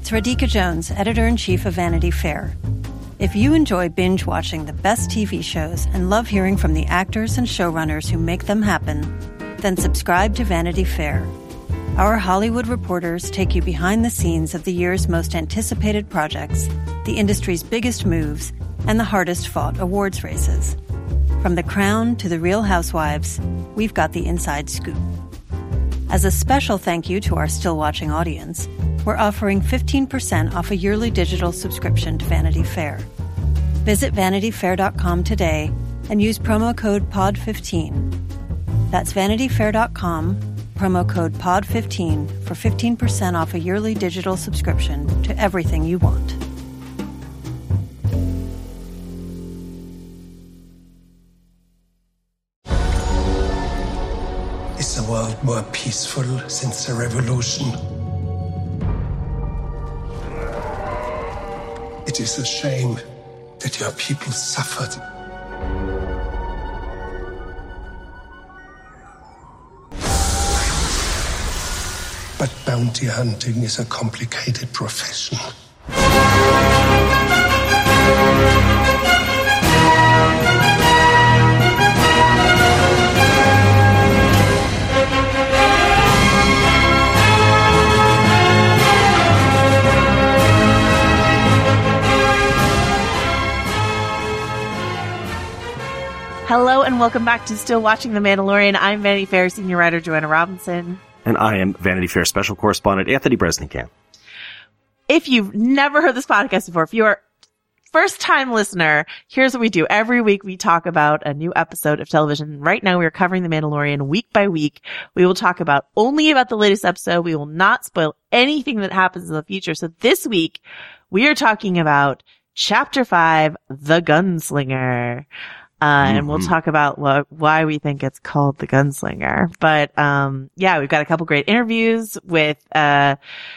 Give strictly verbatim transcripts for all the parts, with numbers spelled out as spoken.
It's Radhika Jones, Editor-in-Chief of Vanity Fair. If you enjoy binge-watching the best T V shows and love hearing from the actors and showrunners who make them happen, then subscribe to Vanity Fair. Our Hollywood reporters take you behind the scenes of the year's most anticipated projects, the industry's biggest moves, and the hardest-fought awards races. From The Crown to The Real Housewives, we've got the inside scoop. As a special thank you to our still-watching audience, we're offering fifteen percent off a yearly digital subscription to Vanity Fair. Visit vanity fair dot com today and use promo code P O D fifteen. That's vanity fair dot com, promo code P O D fifteen for fifteen percent off a yearly digital subscription to everything you want. Is the world more peaceful since the revolution? It is a shame that your people suffered. But bounty hunting is a complicated profession. Hello and welcome back to Still Watching The Mandalorian. I'm Vanity Fair senior writer Joanna Robinson. And I am Vanity Fair special correspondent Anthony Bresnikan. If you've never heard this podcast before, if you're a first-time listener, here's what we do. Every week we talk about a new episode of television. Right now we are covering The Mandalorian week by week. We will talk about only about the latest episode. We will not spoil anything that happens in the future. So this week we are talking about Chapter five, The Gunslinger. Uh, mm-hmm. And we'll talk about what, why we think it's called The Gunslinger. But, um, yeah, we've got a couple great interviews with, uh,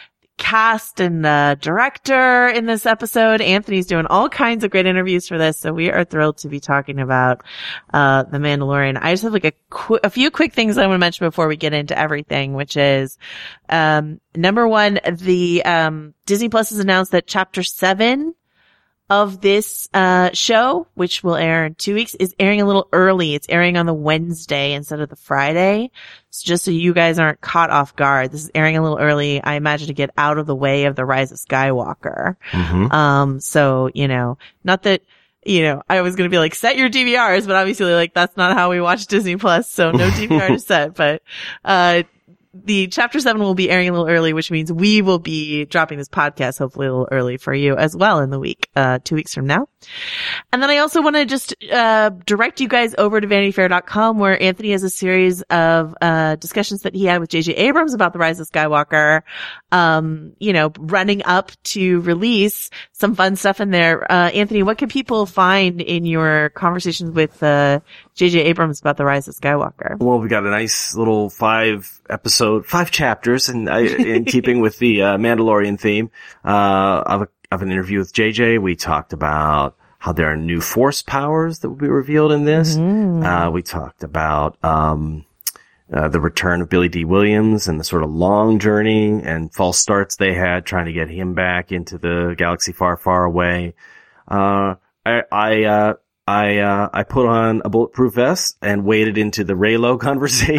cast and the director in this episode. Anthony's doing all kinds of great interviews for this. So we are thrilled to be talking about, uh, The Mandalorian. I just have like a qu- a few quick things I want to mention before we get into everything, which is, um, number one, the, um, Disney Plus has announced that chapter seven of this uh show, which will air in two weeks, is airing a little early. It's airing on the Wednesday instead of the Friday. So just so you guys aren't caught off guard, this is airing a little early, I imagine, to get out of the way of the Rise of Skywalker. Mm-hmm. Um, so, you know, not that, you know, I was going to be like, set your D V Rs, but obviously, like, that's not how we watch Disney Plus, so no D V R to set, but, uh, the chapter seven will be airing a little early, which means we will be dropping this podcast hopefully a little early for you as well in the week, uh, two weeks from now. And then I also want to just, uh, direct you guys over to vanity fair dot com, where Anthony has a series of, uh, discussions that he had with J J Abrams about The Rise of Skywalker, um, you know, running up to release. Some fun stuff in there. Uh, Anthony, what can people find in your conversations with, uh, J J Abrams about The Rise of Skywalker? Well, we got a nice little five episode, five chapters, and in, in keeping with the uh, Mandalorian theme, uh, of, a, of an interview with J J. We talked about how there are new force powers that will be revealed in this. Mm. Uh, we talked about, um, uh, the return of Billy D. Williams and the sort of long journey and false starts they had trying to get him back into the galaxy far, far away. Uh, I, I, uh, I, uh, I put on a bulletproof vest and waded into the Reylo conversation.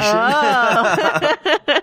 Oh.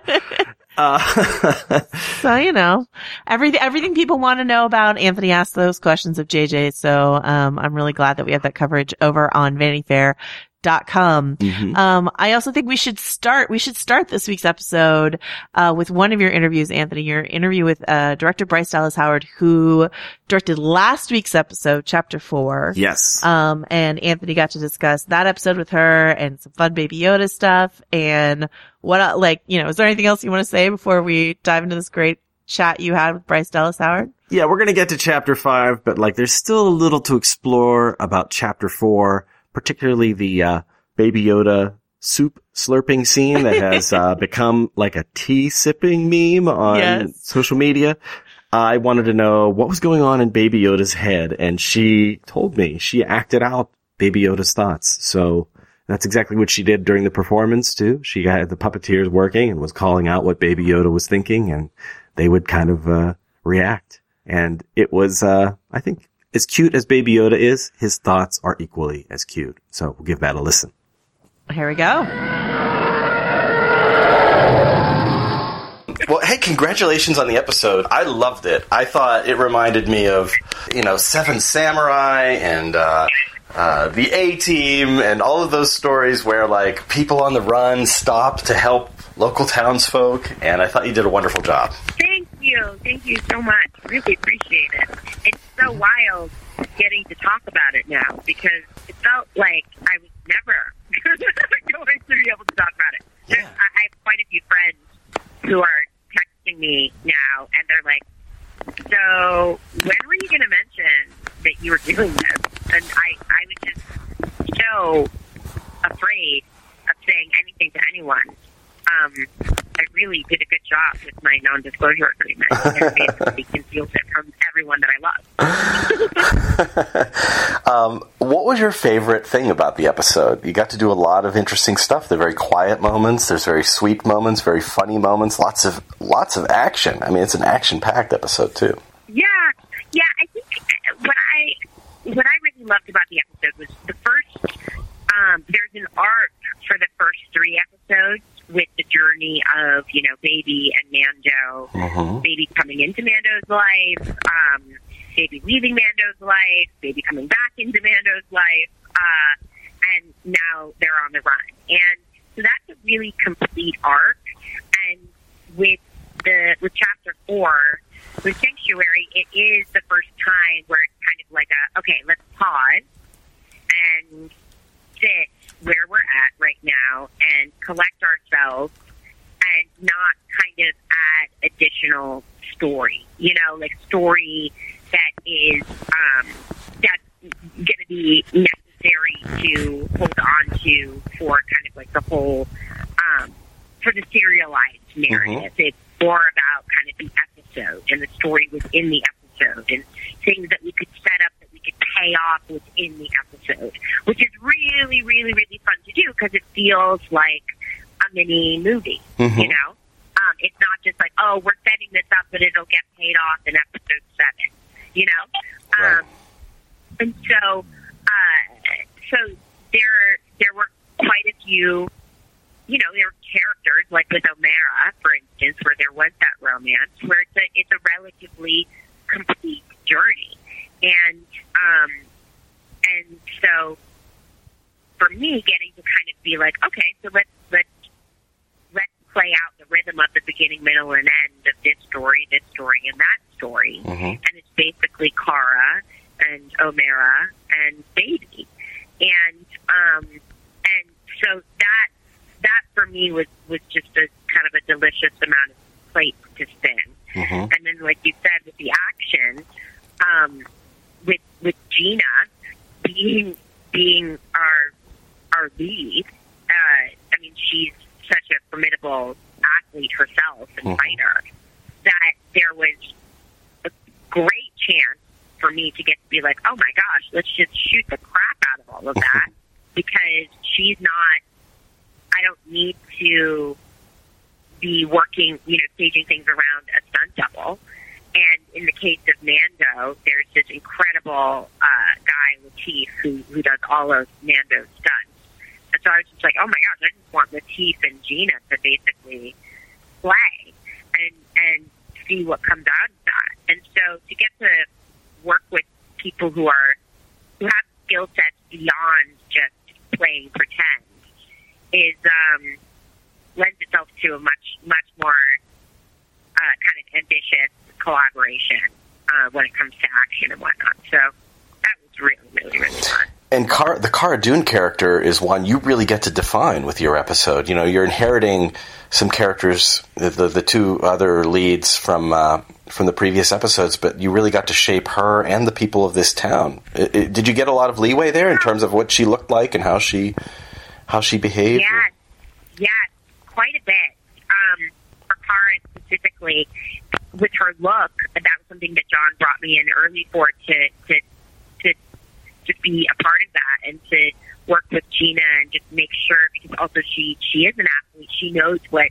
uh, so, you know, everything, everything people want to know about. Anthony asked those questions of J J. So, um, I'm really glad that we have that coverage over on vanity fair dot com. Mm-hmm. Um, I also think we should start, we should start this week's episode, uh, with one of your interviews, Anthony, your interview with, uh, director Bryce Dallas Howard, who directed last week's episode, chapter four. Yes. Um, and Anthony got to discuss that episode with her and some fun Baby Yoda stuff. And what, like, you know, is there anything else you want to say before we dive into this great chat you had with Bryce Dallas Howard? Yeah, we're going to get to chapter five, but like, there's still a little to explore about chapter four. Particularly the uh Baby Yoda soup slurping scene that has uh become like a tea sipping meme on yes. social media. I wanted to know what was going on in Baby Yoda's head, and she told me she acted out Baby Yoda's thoughts. So that's exactly what she did during the performance too. She had the puppeteers working and was calling out what Baby Yoda was thinking, and they would kind of uh react. And it was, uh, I think, as cute as Baby Yoda is, his thoughts are equally as cute. So we'll give that a listen. Here we go. Well, hey, congratulations on the episode. I loved it. I thought it reminded me of, you know, Seven Samurai and uh, uh, the A-Team and all of those stories where, like, people on the run stop to help local townsfolk, and I thought you did a wonderful job. Thank you. Thank you so much. Really appreciate it. It's so wild getting to talk about it now because it felt like I was never going to be able to talk about it. Yeah. There's, I have quite a few friends who are texting me now, and they're like, so when were you going to mention that you were doing this? And I, I was just so afraid of saying anything to anyone. Um, I really did a good job with my non-disclosure agreement. I basically concealed it from everyone that I love. um, what was your favorite thing about the episode? You got to do a lot of interesting stuff. There are very quiet moments. There's very sweet moments, very funny moments, lots of lots of action. I mean, it's an action-packed episode, too. Yeah. Yeah, I think what I, what I really loved about the episode was the first, um, there's an arc for the first three episodes with the journey of, you know, Baby and Mando, mm-hmm. Baby coming into Mando's life, um, Baby leaving Mando's life, Baby coming back into Mando's life, uh, and now they're on the run. And so that's a really complete arc. And with the with chapter four, with Sanctuary, it is the first time where it's kind of like a, okay, let's pause and sit where we're at right now and collect ourselves and not kind of add additional story, you know, like story that is, um, that's going to be necessary to hold on to for kind of like the whole, um, for the serialized narrative. Mm-hmm. It's more about kind of the episode and the story within the episode and things that we could set up that we could pay off within the episode, which is really, really, really fun to do because it feels like a mini movie, mm-hmm. you know? Um, it's not just like, oh, we're setting this up, but it'll get paid off in episode seven, you know? Right. Um, and so, uh, so there, there were quite a few, you know, there were characters, like with Omera, for instance, where there was that romance, where it's a, it's a relatively complete journey. And, um, and so for me, getting to kind of be like, okay, so let's, let's, let's play out the rhythm of the beginning, middle, and end of this story, this story, and that story. Mm-hmm. And it's basically Kara and Omera and Baby. And, um, and so that, that for me was, was just a kind of a delicious amount of plates to spin. Mm-hmm. And then, like you said, with the action, um, with with Gina being being our our lead, uh, I mean, she's such a formidable athlete herself and mm-hmm. fighter that there was a great chance for me to get to be like, oh my gosh, let's just shoot the crap out of all of that because she's not. I don't need to be working, you know, staging things around a stunt double. And in the case of Mando, there's this incredible uh, guy, Lateef, who, who does all of Mando's stunts. And so I was just like, oh my gosh, I just want Lateef and Gina to basically play and, and see what comes out of that. And so to get to work with people who are, who have skill sets beyond just playing pretend is, um, lends itself to a much, much more uh, kind of ambitious collaboration uh, when it comes to action and whatnot. So that was really, really, really fun. And Cara, the Cara Dune character is one you really get to define with your episode. You know, you're inheriting some characters, the the, the two other leads from uh, from the previous episodes, but you really got to shape her and the people of this town. It, it, did you get a lot of leeway there in terms of what she looked like and how she how she behaved? Yes, yes, quite a bit. Um, for Cara specifically, with her look, that was something that John brought me in early for to to to just be a part of that and to work with Gina and just make sure, because also she she is an athlete. She knows what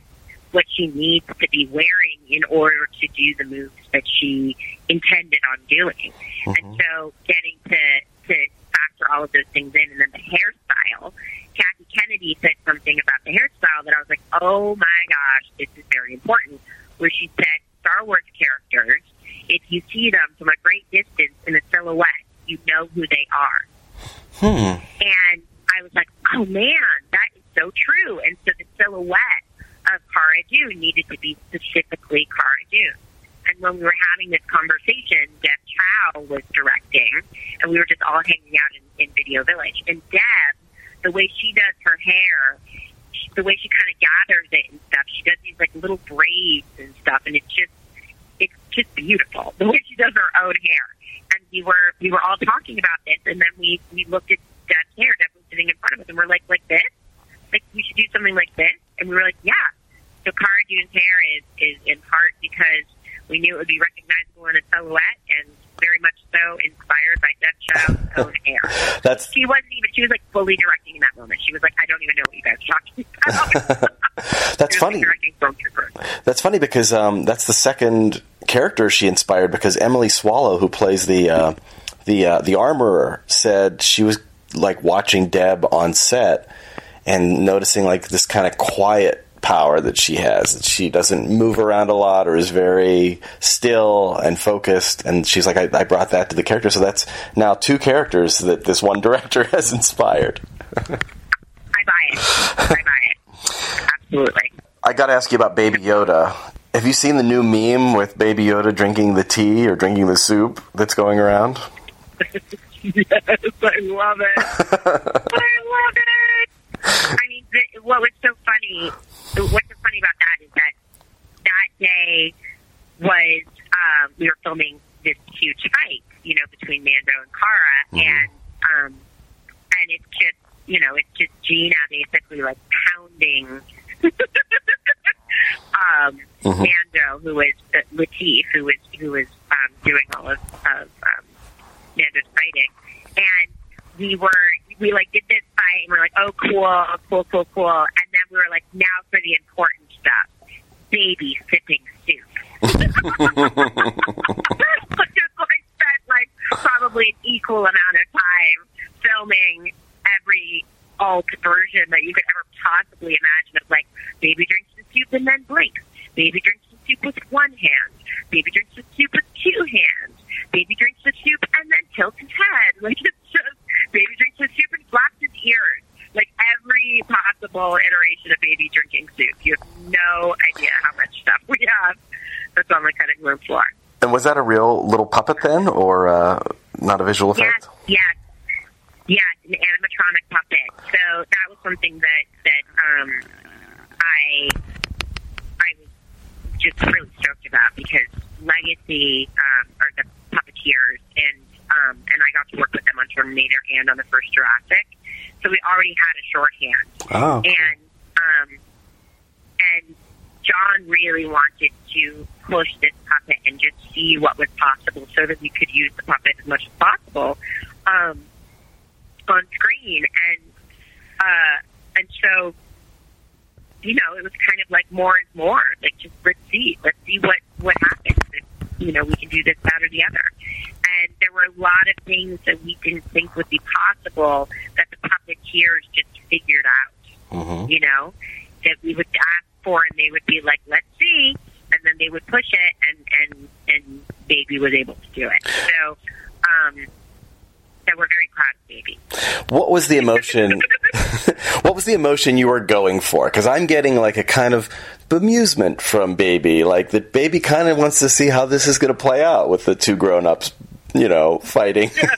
what she needs to be wearing in order to do the moves that she intended on doing. Mm-hmm. And so getting to, to factor all of those things in, and then the hairstyle. Kathy Kennedy said something about the hairstyle that I was like, oh my gosh, this is very important, where she said Star Wars characters, if you see them from a great distance in a silhouette, you know who they are. Hmm. And I was like, oh man, that is so true. And so the silhouette of Cara Dune needed to be specifically Cara Dune. And when we were having this conversation, Deb Chow was directing, and we were just all hanging out in, in Video Village. And Deb, the way she does her hair, the way she kind of gathers it and stuff, she does these like little braids and stuff, and it's just, it's just beautiful the way she does her own hair. And we were we were all talking about this, and then we we looked at Deb's hair. Deb was sitting in front of us, and we're like, like this, like we should do something like this. And we were like, yeah. So Cara Dune's hair is is in part because we knew it would be recognizable in a silhouette, and very much so inspired by Deb Chow's own hair. That's she wasn't even she was like fully directing in that moment. She was like, I don't even know what you guys are talking about. That's funny. That's funny because um, that's the second character she inspired, because Emily Swallow, who plays the uh, the uh, the armorer, said she was like watching Deb on set and noticing like this kind of quiet power that she has. That she doesn't move around a lot or is very still and focused. And she's like, I, I brought that to the character. So that's now two characters that this one director has inspired. I buy it. I buy it. Absolutely. I got to ask you about Baby Yoda. Have you seen the new meme with Baby Yoda drinking the tea or drinking the soup that's going around? Yes, I love it. I love it. I mean, the, what was so funny, what's so funny about that is that that day was, um, we were filming this huge fight, you know, between Mando and Cara, mm-hmm. and, um, and it's just, you know, it's just Gina basically, like, pounding, um, mm-hmm. Mando, who was, uh, Latif, who was, who was, um, doing all of, of, um, Mando's fighting, and we were, we, like, did this fight, and we're like, oh, cool, cool, cool, cool. And then we were like, now for the important stuff. Baby sipping soup. Just, like, spent, like, probably an equal amount of time filming every alt version that you could ever possibly imagine of, like, baby drinks the soup and then blinks. Baby drinks the soup with one hand. Baby drinks the soup with two hands. Baby drinks the soup and then tilts his head. Like, it's just, baby drinks the soup and flaps his ears. Like, every possible iteration of baby drinking soup. You have no idea how much stuff we have that's on the cutting room floor. And was that a real little puppet then, or uh, not a visual effect? Yes, yes. Yes, an animatronic puppet. So that was something that, that um, I, I was just really stoked about, because Legacy um, are the puppeteers, and um, and I got to work with them on Terminator and on the first Jurassic, so we already had a shorthand. Oh. And um, and John really wanted to push this puppet and just see what was possible, so that we could use the puppet as much as possible um, on screen, and uh, and so. You know, it was kind of like more is more. Like, just let's see. Let's see what, what happens if, you know, we can do this, that, or the other. And there were a lot of things that we didn't think would be possible that the puppeteers just figured out, mm-hmm. you know, that we would ask for, and they would be like, let's see. And then they would push it, and, and, and Baby was able to do it. So, um, so we're very proud of Baby. What was the emotion... What was the emotion you were going for? Because I'm getting like a kind of bemusement from Baby, like that Baby kind of wants to see how this is going to play out with the two grown-ups, you know, fighting. Yes,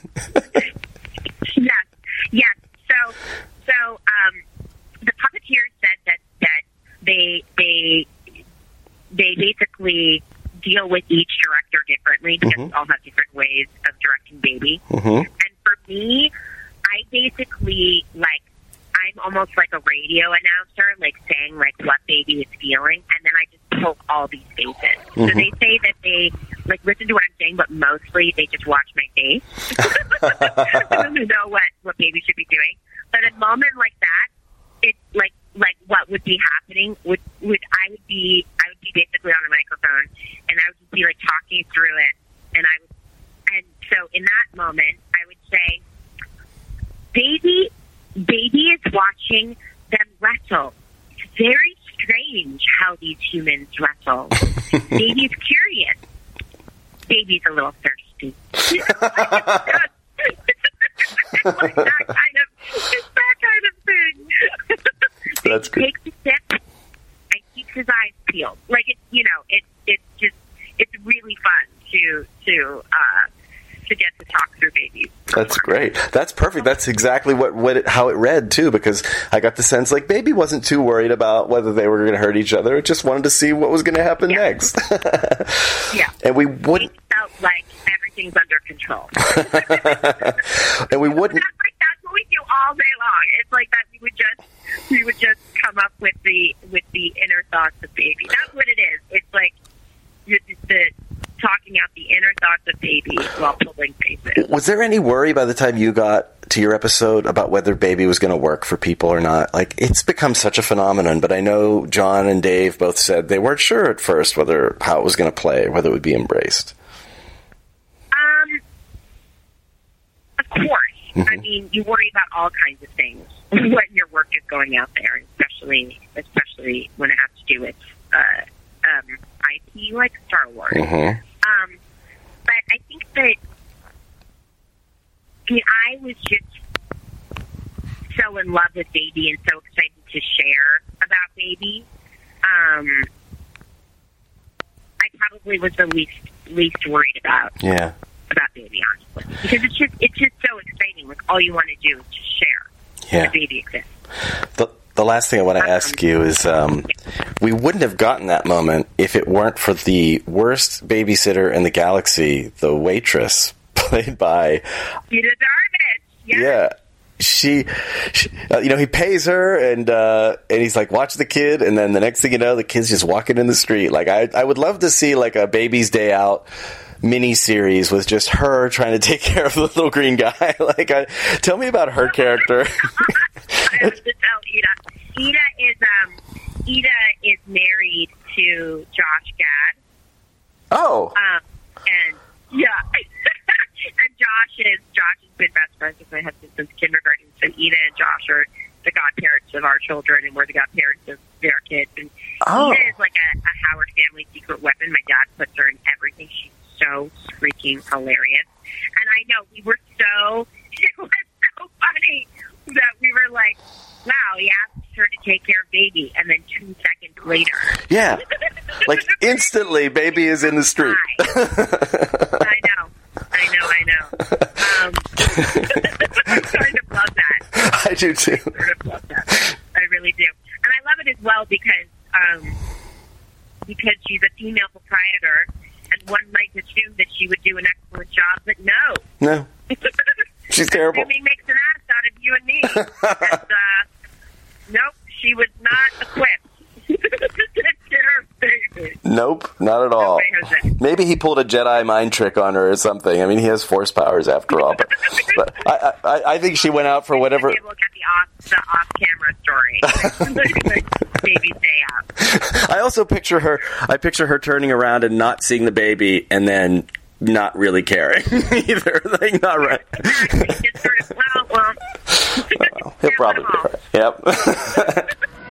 yes, yes. So, so um, the puppeteers said that that they they they basically deal with each director differently, because mm-hmm. they all have different ways of directing Baby. Mm-hmm. And for me, I basically like. I'm almost like a radio announcer, like saying like what Baby is feeling, and then I just poke all these faces. Mm-hmm. So they say that they like listen to what I'm saying, but mostly they just watch my face. They don't know what what Baby should be doing. But a moment like that, it's like like what would be happening would would I would be I would be basically on a microphone, and I would just be like talking through it, and I would, and so in that moment I would say, baby baby is watching them wrestle. It's very strange how these humans wrestle. Baby's curious. Baby's a little thirsty. It's like that kind of, it's that kind of thing. That's good. Takes a sip and keeps his eyes peeled. Like it's, you know, it's it's just it's really fun to to uh, to get to talk through babies. That's great. That's perfect. That's exactly what, what it, how it read too, because I got the sense like baby wasn't too worried about whether they were going to hurt each other. It just wanted to see what was going to happen yeah. next. yeah. And we wouldn't. It felt like everything's under control. And we wouldn't. That's like that's what we do all day long. It's like that we would just we would just come up with the with the inner thoughts of baby. That's what it is. It's like the, the talking out the inner thoughts of baby while pulling faces. Was there any worry by the time you got to your episode about whether baby was going to work for people or not? Like, it's become such a phenomenon, but I know John and Dave both said they weren't sure at first whether how it was going to play, whether it would be embraced. Um, of course. Mm-hmm. I mean, you worry about all kinds of things when your work is going out there, especially especially when it has to do with uh, um, I P like Star Wars. Mm-hmm. Um, but I think that, I mean, I was just so in love with Baby and so excited to share about Baby. Um, I probably was the least least worried about yeah. about Baby, honestly, because it's just it's just so exciting. Like all you want to do is just share Yeah. that Baby exists. The, the last thing I want to ask you is, um, we wouldn't have gotten that moment if it weren't for the worst babysitter in the galaxy, the waitress, played by... Ida Darvish. Yeah. Yeah. She, she uh, you know, he pays her and, uh, and he's like, watch the kid. And then the next thing you know, the kid's just walking in the street. Like, I, I would love to see like a Baby's Day Out mini series with just her trying to take care of the little green guy. Like, I, tell me about her character. I have to tell Ida. Ida is, um, Ida is married to Josh Gad. Oh. Um, and yeah. And Josh is, Josh has been best friends with my husband since kindergarten. So Ida and Josh are the godparents of our children, and we're the godparents of their kids. And Oh. Ida is like a, a Howard family secret weapon. My dad puts her in everything. She's so freaking hilarious. And I know we were so, it was so funny that we were like, wow, he asked her to take care of Baby. And then two seconds later. Yeah. Like, instantly, Baby is in the street. I know. I know, I know. Um, I kind of love that. I do too. I sort of love that. I really do. And I love it as well because um, because she's a female proprietor, and one might assume that she would do an excellent job, but no. No. She's terrible. Assuming makes an ass out of you and me. and, uh, nope, she was not equipped to serve Baby. Nope, not at all. way, Jose. Maybe he pulled a Jedi mind trick on her or something. I mean, he has force powers after all. But, but I, I, I think she went out for whatever. Maybe we'll get the off, the off-camera story. Like Baby's Day Out. I also picture her. I picture her turning around and not seeing the baby, and then not really caring either. Like, not right. Just sort of, well, well. Well, he'll probably be right. Yep.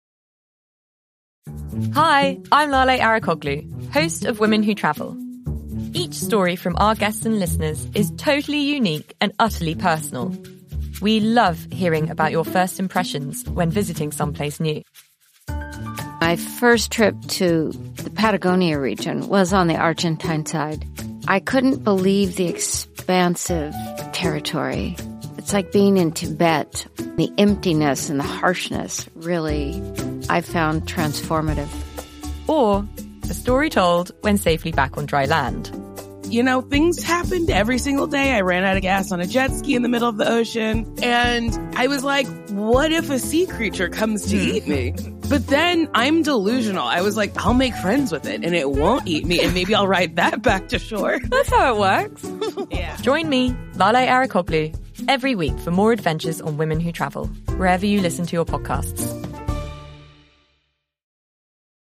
Hi, I'm Lale Arakoglu, host of Women Who Travel. Each story from our guests and listeners is totally unique and utterly personal. We love hearing about your first impressions when visiting someplace new. My first trip to the Patagonia region was on the Argentine side. I couldn't believe the expansive territory. It's like being in Tibet. The emptiness and the harshness really, I found transformative. Or a story told when safely back on dry land. You know, things happened every single day. I ran out of gas on a jet ski in the middle of the ocean. And I was like, what if a sea creature comes to eat me? But then I'm delusional. I was like, I'll make friends with it and it won't eat me. And maybe I'll ride that back to shore. That's how it works. Yeah. Join me, Lale Arakoglu, every week for more adventures on Women Who Travel, wherever you listen to your podcasts.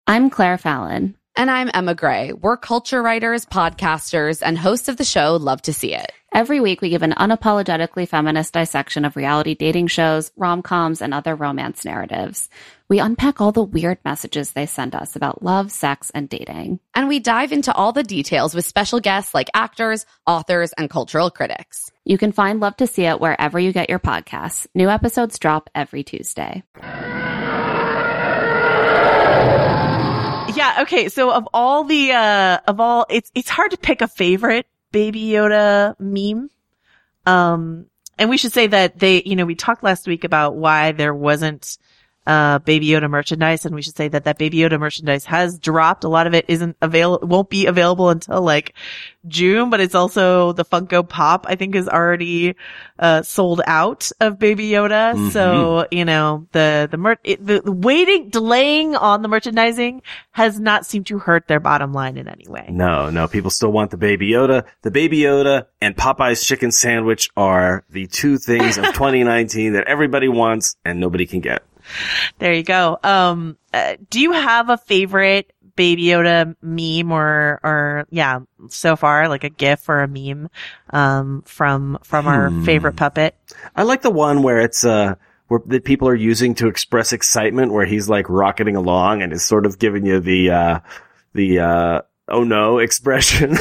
I'm Claire Fallon. And I'm Emma Gray. We're culture writers, podcasters, and hosts of the show Love to See It. Every week, we give an unapologetically feminist dissection of reality dating shows, rom-coms, and other romance narratives. We unpack all the weird messages they send us about love, sex, and dating. And we dive into all the details with special guests like actors, authors, and cultural critics. You can find Love to See It wherever you get your podcasts. New episodes drop every Tuesday. Yeah, okay, so of all the, uh, of all, it's, it's hard to pick a favorite Baby Yoda meme. Um, and we should say that they, you know, we talked last week about why there wasn't, uh, Baby Yoda merchandise, and we should say that that Baby Yoda merchandise has dropped. A lot of it isn't available, won't be available until like June, but it's also the Funko Pop, I think, is already, uh, sold out of Baby Yoda. Mm-hmm. So, you know, the, the mer, it, the, the waiting, delaying on the merchandising has not seemed to hurt their bottom line in any way. No, no, people still want the Baby Yoda. The Baby Yoda and Popeye's chicken sandwich are the two things of twenty nineteen that everybody wants and nobody can get. There you go. Um, uh, do you have a favorite Baby Yoda meme or, or, yeah, so far, like a GIF or a meme, um, from, from hmm. our favorite puppet? I like the one where it's, uh, where that people are using to express excitement, where he's like rocketing along and is sort of giving you the, uh, the, uh, oh no expression.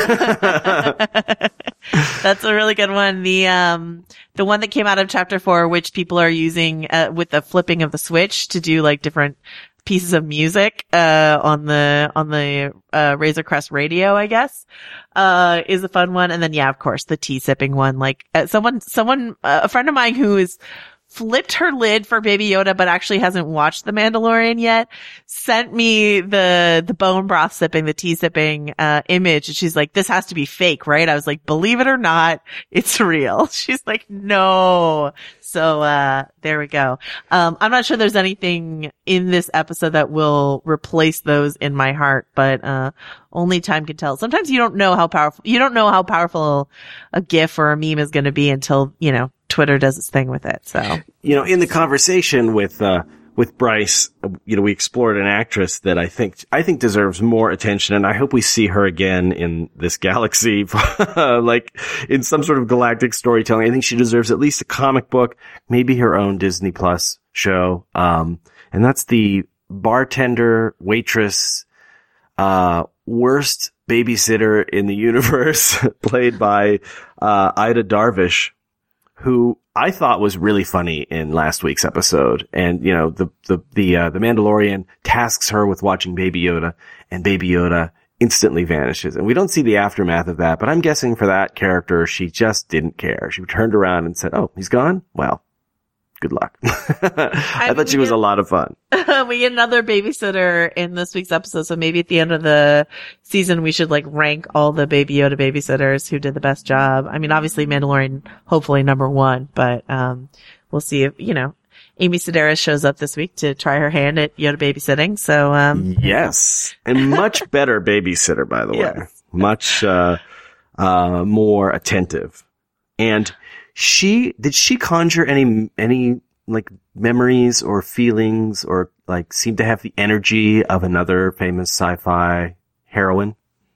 That's a really good one. The, um, the one that came out of chapter four, which people are using, uh, with the flipping of the switch to do like different pieces of music, uh, on the, on the, uh, Razor Crest radio, I guess, uh, is a fun one. And then, yeah, of course, the tea sipping one. Like, uh, someone, someone, uh, a friend of mine who is, flipped her lid for Baby Yoda, but actually hasn't watched The Mandalorian yet, sent me the, the bone broth sipping, the tea sipping, uh, image. And she's like, this has to be fake, right? I was like, believe it or not, it's real. She's like, no. So, uh, there we go. Um, I'm not sure there's anything in this episode that will replace those in my heart, but, uh, only time can tell. Sometimes you don't know how powerful, you don't know how powerful a GIF or a meme is going to be until, you know, Twitter does its thing with it. So, you know, in the conversation with, uh, with Bryce, you know, we explored an actress that I think, I think deserves more attention, and I hope we see her again in this galaxy, like in some sort of galactic storytelling. I think she deserves at least a comic book, maybe her own Disney Plus show. Um, and that's the bartender, waitress, uh, worst babysitter in the universe, played by, uh, Ida Darvish, who I thought was really funny in last week's episode. And, you know, the, the, the, uh, the Mandalorian tasks her with watching Baby Yoda, and Baby Yoda instantly vanishes. And we don't see the aftermath of that, but I'm guessing for that character, she just didn't care. She turned around and said, oh, he's gone? Well, good luck. I, I thought she was get, a lot of fun. We get another babysitter in this week's episode, so maybe at the end of the season we should like rank all the Baby Yoda babysitters who did the best job. I mean, obviously Mandalorian, hopefully number one, but um we'll see if, you know, Amy Sedaris shows up this week to try her hand at Yoda babysitting. So um yes, and much better babysitter, by the way. Yes. Much uh uh more attentive. And She, did she conjure any, any, like, memories or feelings, or, like, seem to have the energy of another famous sci-fi heroine?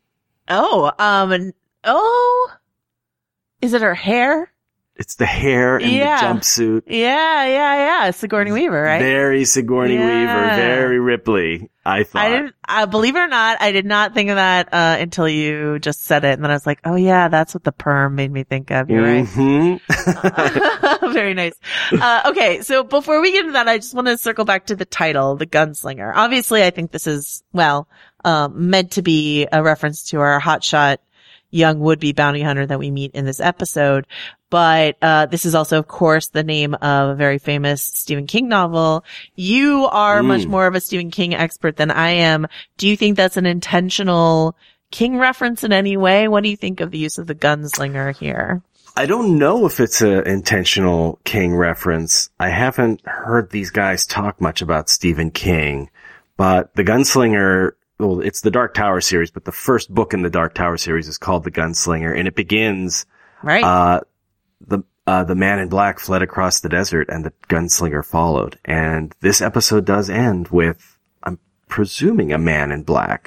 Oh, um, oh, is it her hair? It's the hair and yeah. the jumpsuit. Yeah, yeah, yeah. Sigourney Weaver, right? Very Sigourney yeah. Weaver, very Ripley, I thought. I didn't, uh, believe it or not, I did not think of that, uh, until you just said it. And then I was like, oh yeah, that's what the perm made me think of. You're mm-hmm. right. Very nice. Uh, okay. So before we get into that, I just want to circle back to the title, The Gunslinger. Obviously, I think this is, well, um, meant to be a reference to our hotshot young would-be bounty hunter that we meet in this episode. But, uh, this is also, of course, the name of a very famous Stephen King novel. You are mm. much more of a Stephen King expert than I am. Do you think that's an intentional King reference in any way? What do you think of the use of the gunslinger here? I don't know if it's an intentional King reference. I haven't heard these guys talk much about Stephen King, but the gunslinger, well, it's the Dark Tower series, but the first book in the Dark Tower series is called The Gunslinger, and it begins, right. uh, the, uh, the man in black fled across the desert and the gunslinger followed. And this episode does end with, I'm presuming a man in black.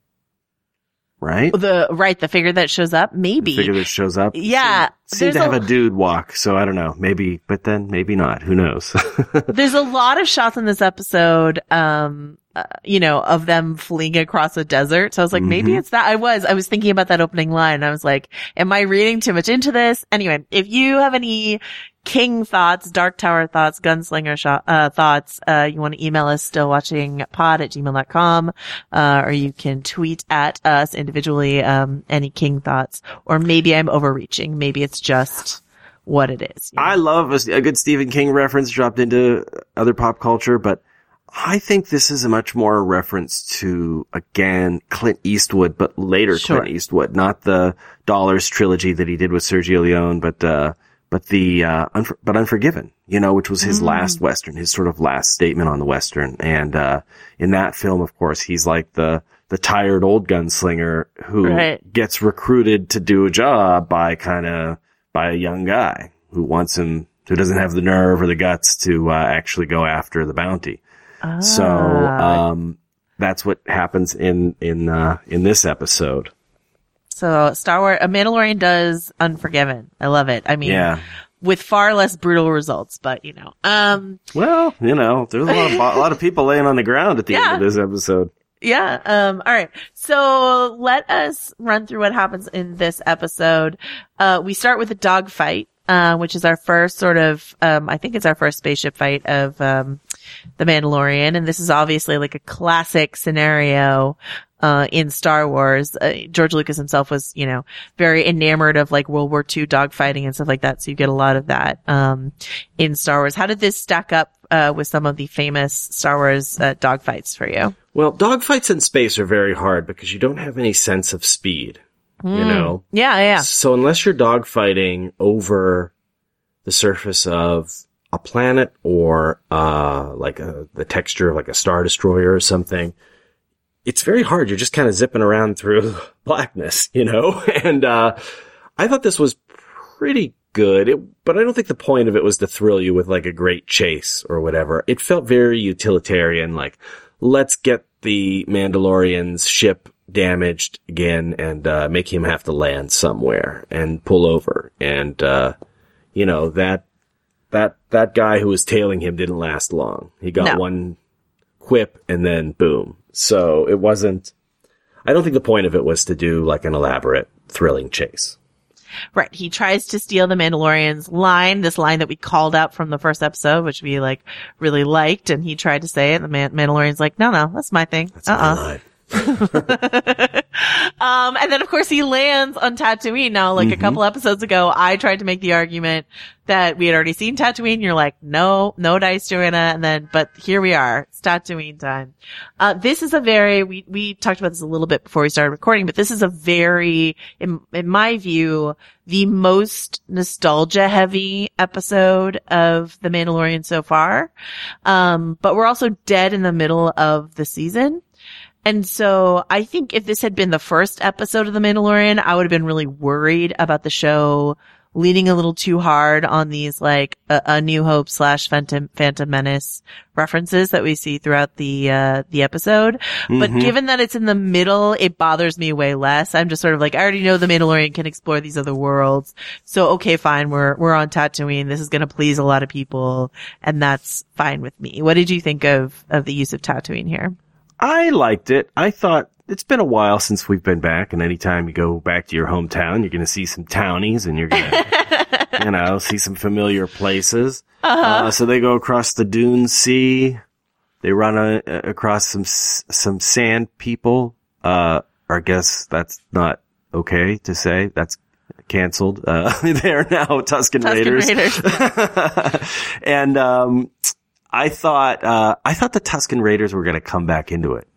Right? The, right, the figure that shows up, maybe. The figure that shows up. Yeah. Seem to have a, a dude walk, so I don't know. Maybe, but then maybe not. Who knows? There's a lot of shots in this episode, um, uh, you know, of them fleeing across a desert. So I was like, mm-hmm. maybe it's that. I was, I was thinking about that opening line. I was like, am I reading too much into this? Anyway, if you have any King thoughts, Dark Tower thoughts, Gunslinger shot, uh, thoughts, uh, you want to email us stillwatchingpod at gmail dot com, uh, or you can tweet at us individually, um, any King thoughts, or maybe I'm overreaching. Maybe it's just what it is. You know? I love a, a good Stephen King reference dropped into other pop culture, but I think this is a much more a reference to, again, Clint Eastwood, but later sure. Clint Eastwood, not the Dollars trilogy that he did with Sergio Leone, but, uh, But the, uh, unfor- but Unforgiven, you know, which was his mm. last Western, his sort of last statement on the Western. And, uh, in that film, of course, he's like the, the tired old gunslinger who right. gets recruited to do a job by kind of, by a young guy who wants him, who doesn't have the nerve or the guts to, uh, actually go after the bounty. Ah. So, um, that's what happens in, in, uh, in this episode. So Star Wars, a Mandalorian does Unforgiven. I love it. I mean, yeah. with far less brutal results, but you know, um, well, you know, there's a lot of, a lot of people laying on the ground at the yeah. end of this episode. Yeah. Um, all right. So let us run through what happens in this episode. Uh, we start with a dogfight, uh, which is our first sort of, um, I think it's our first spaceship fight of, um, the Mandalorian. And this is obviously like a classic scenario uh, in Star Wars. Uh, George Lucas himself was, you know, very enamored of like World War Two dogfighting and stuff like that. So you get a lot of that, um, in Star Wars. How did this stack up, uh, with some of the famous Star Wars, uh, dogfights for you? Well, dogfights in space are very hard because you don't have any sense of speed, mm. you know? Yeah, yeah. So unless you're dogfighting over the surface of a planet or, uh, like a, the texture of like a Star Destroyer or something, it's very hard. You're just kind of zipping around through blackness, you know? And, uh, I thought this was pretty good, it, but I don't think the point of it was to thrill you with like a great chase or whatever. It felt very utilitarian, like, let's get the Mandalorian's ship damaged again and, uh, make him have to land somewhere and pull over. And, uh, you know, that, that, that guy who was tailing him didn't last long. He got no. one quip and then boom. So it wasn't, I don't think the point of it was to do like an elaborate thrilling chase. Right. He tries to steal the Mandalorian's line, this line that we called out from the first episode, which we like really liked. And he tried to say it. And the Man- Mandalorian's like, no, no, that's my thing. That's uh-uh. my line. um, and then of course he lands on Tatooine. Now, like mm-hmm. a couple episodes ago, I tried to make the argument that we had already seen Tatooine. You're like, no, no dice, Joanna. And then, but here we are. It's Tatooine time. Uh, this is a very, we, we talked about this a little bit before we started recording, but this is a very, in, in my view, the most nostalgia heavy episode of The Mandalorian so far. Um, but we're also dead in the middle of the season. And so I think if this had been the first episode of The Mandalorian, I would have been really worried about the show leaning a little too hard on these like a, a New Hope slash Phantom, Phantom Menace references that we see throughout the, uh, the episode. Mm-hmm. But given that it's in the middle, it bothers me way less. I'm just sort of like, I already know The Mandalorian can explore these other worlds. So okay, fine. We're, we're on Tatooine. This is going to please a lot of people. And that's fine with me. What did you think of, of the use of Tatooine here? I liked it. I thought it's been a while since we've been back, and anytime you go back to your hometown, you're going to see some townies, and you're going to, you know, see some familiar places. Uh-huh. Uh, so they go across the Dune Sea. They run a, a, across some some sand people. Uh, or I guess that's not okay to say. That's canceled. Uh, they are now Tusken, Tusken Raiders. Raiders. And um. I thought, uh, I thought the Tusken Raiders were going to come back into it.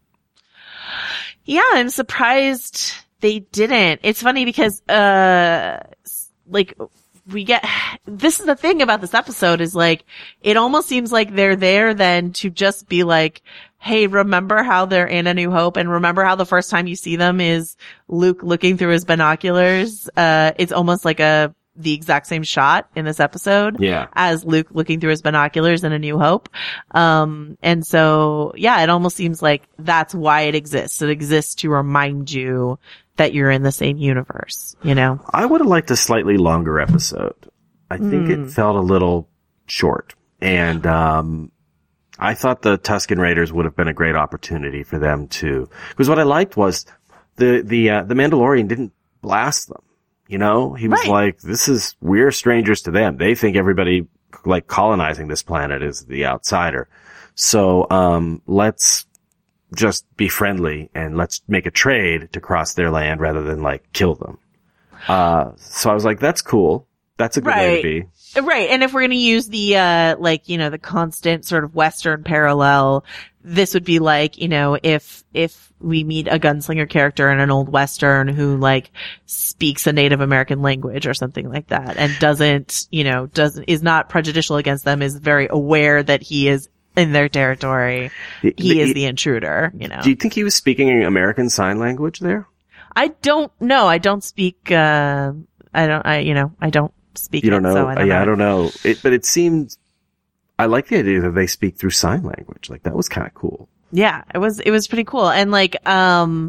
Yeah, I'm surprised they didn't. It's funny because, uh, like, we get, this is the thing about this episode is like, it almost seems like they're there then to just be like, hey, remember how they're in A New Hope and remember how the first time you see them is Luke looking through his binoculars? Uh, it's almost like a, the exact same shot in this episode Yeah. as Luke looking through his binoculars in A New Hope. Um, and so, yeah, it almost seems like that's why it exists. It exists to remind you that you're in the same universe, you know? I would have liked a slightly longer episode. I think Mm. it felt a little short. And, um, I thought the Tusken Raiders would have been a great opportunity for them to, because what I liked was the, the, uh, the Mandalorian didn't blast them. You know, he was Right. like, this is, we're strangers to them. They think everybody like colonizing this planet is the outsider. So, um, let's just be friendly and let's make a trade to cross their land rather than like kill them. Uh, so I was like, that's cool. That's a good way to be. Right. And if we're going to use the, uh, like, you know, the constant sort of Western parallel, this would be like, you know, if, if we meet a gunslinger character in an old Western who like speaks a Native American language or something like that and doesn't, you know, doesn't, is not prejudicial against them, is very aware that he is in their territory. The- He the- is the intruder, you know. Do you think he was speaking American Sign Language there? I don't know. I don't speak, uh, I don't, I, you know, I don't speak You don't it, know? so I don't yeah, know. I don't know. It, but it seemed, I like the idea that they speak through sign language. Like that was kind of cool. Yeah, it was, it was pretty cool. And like, um,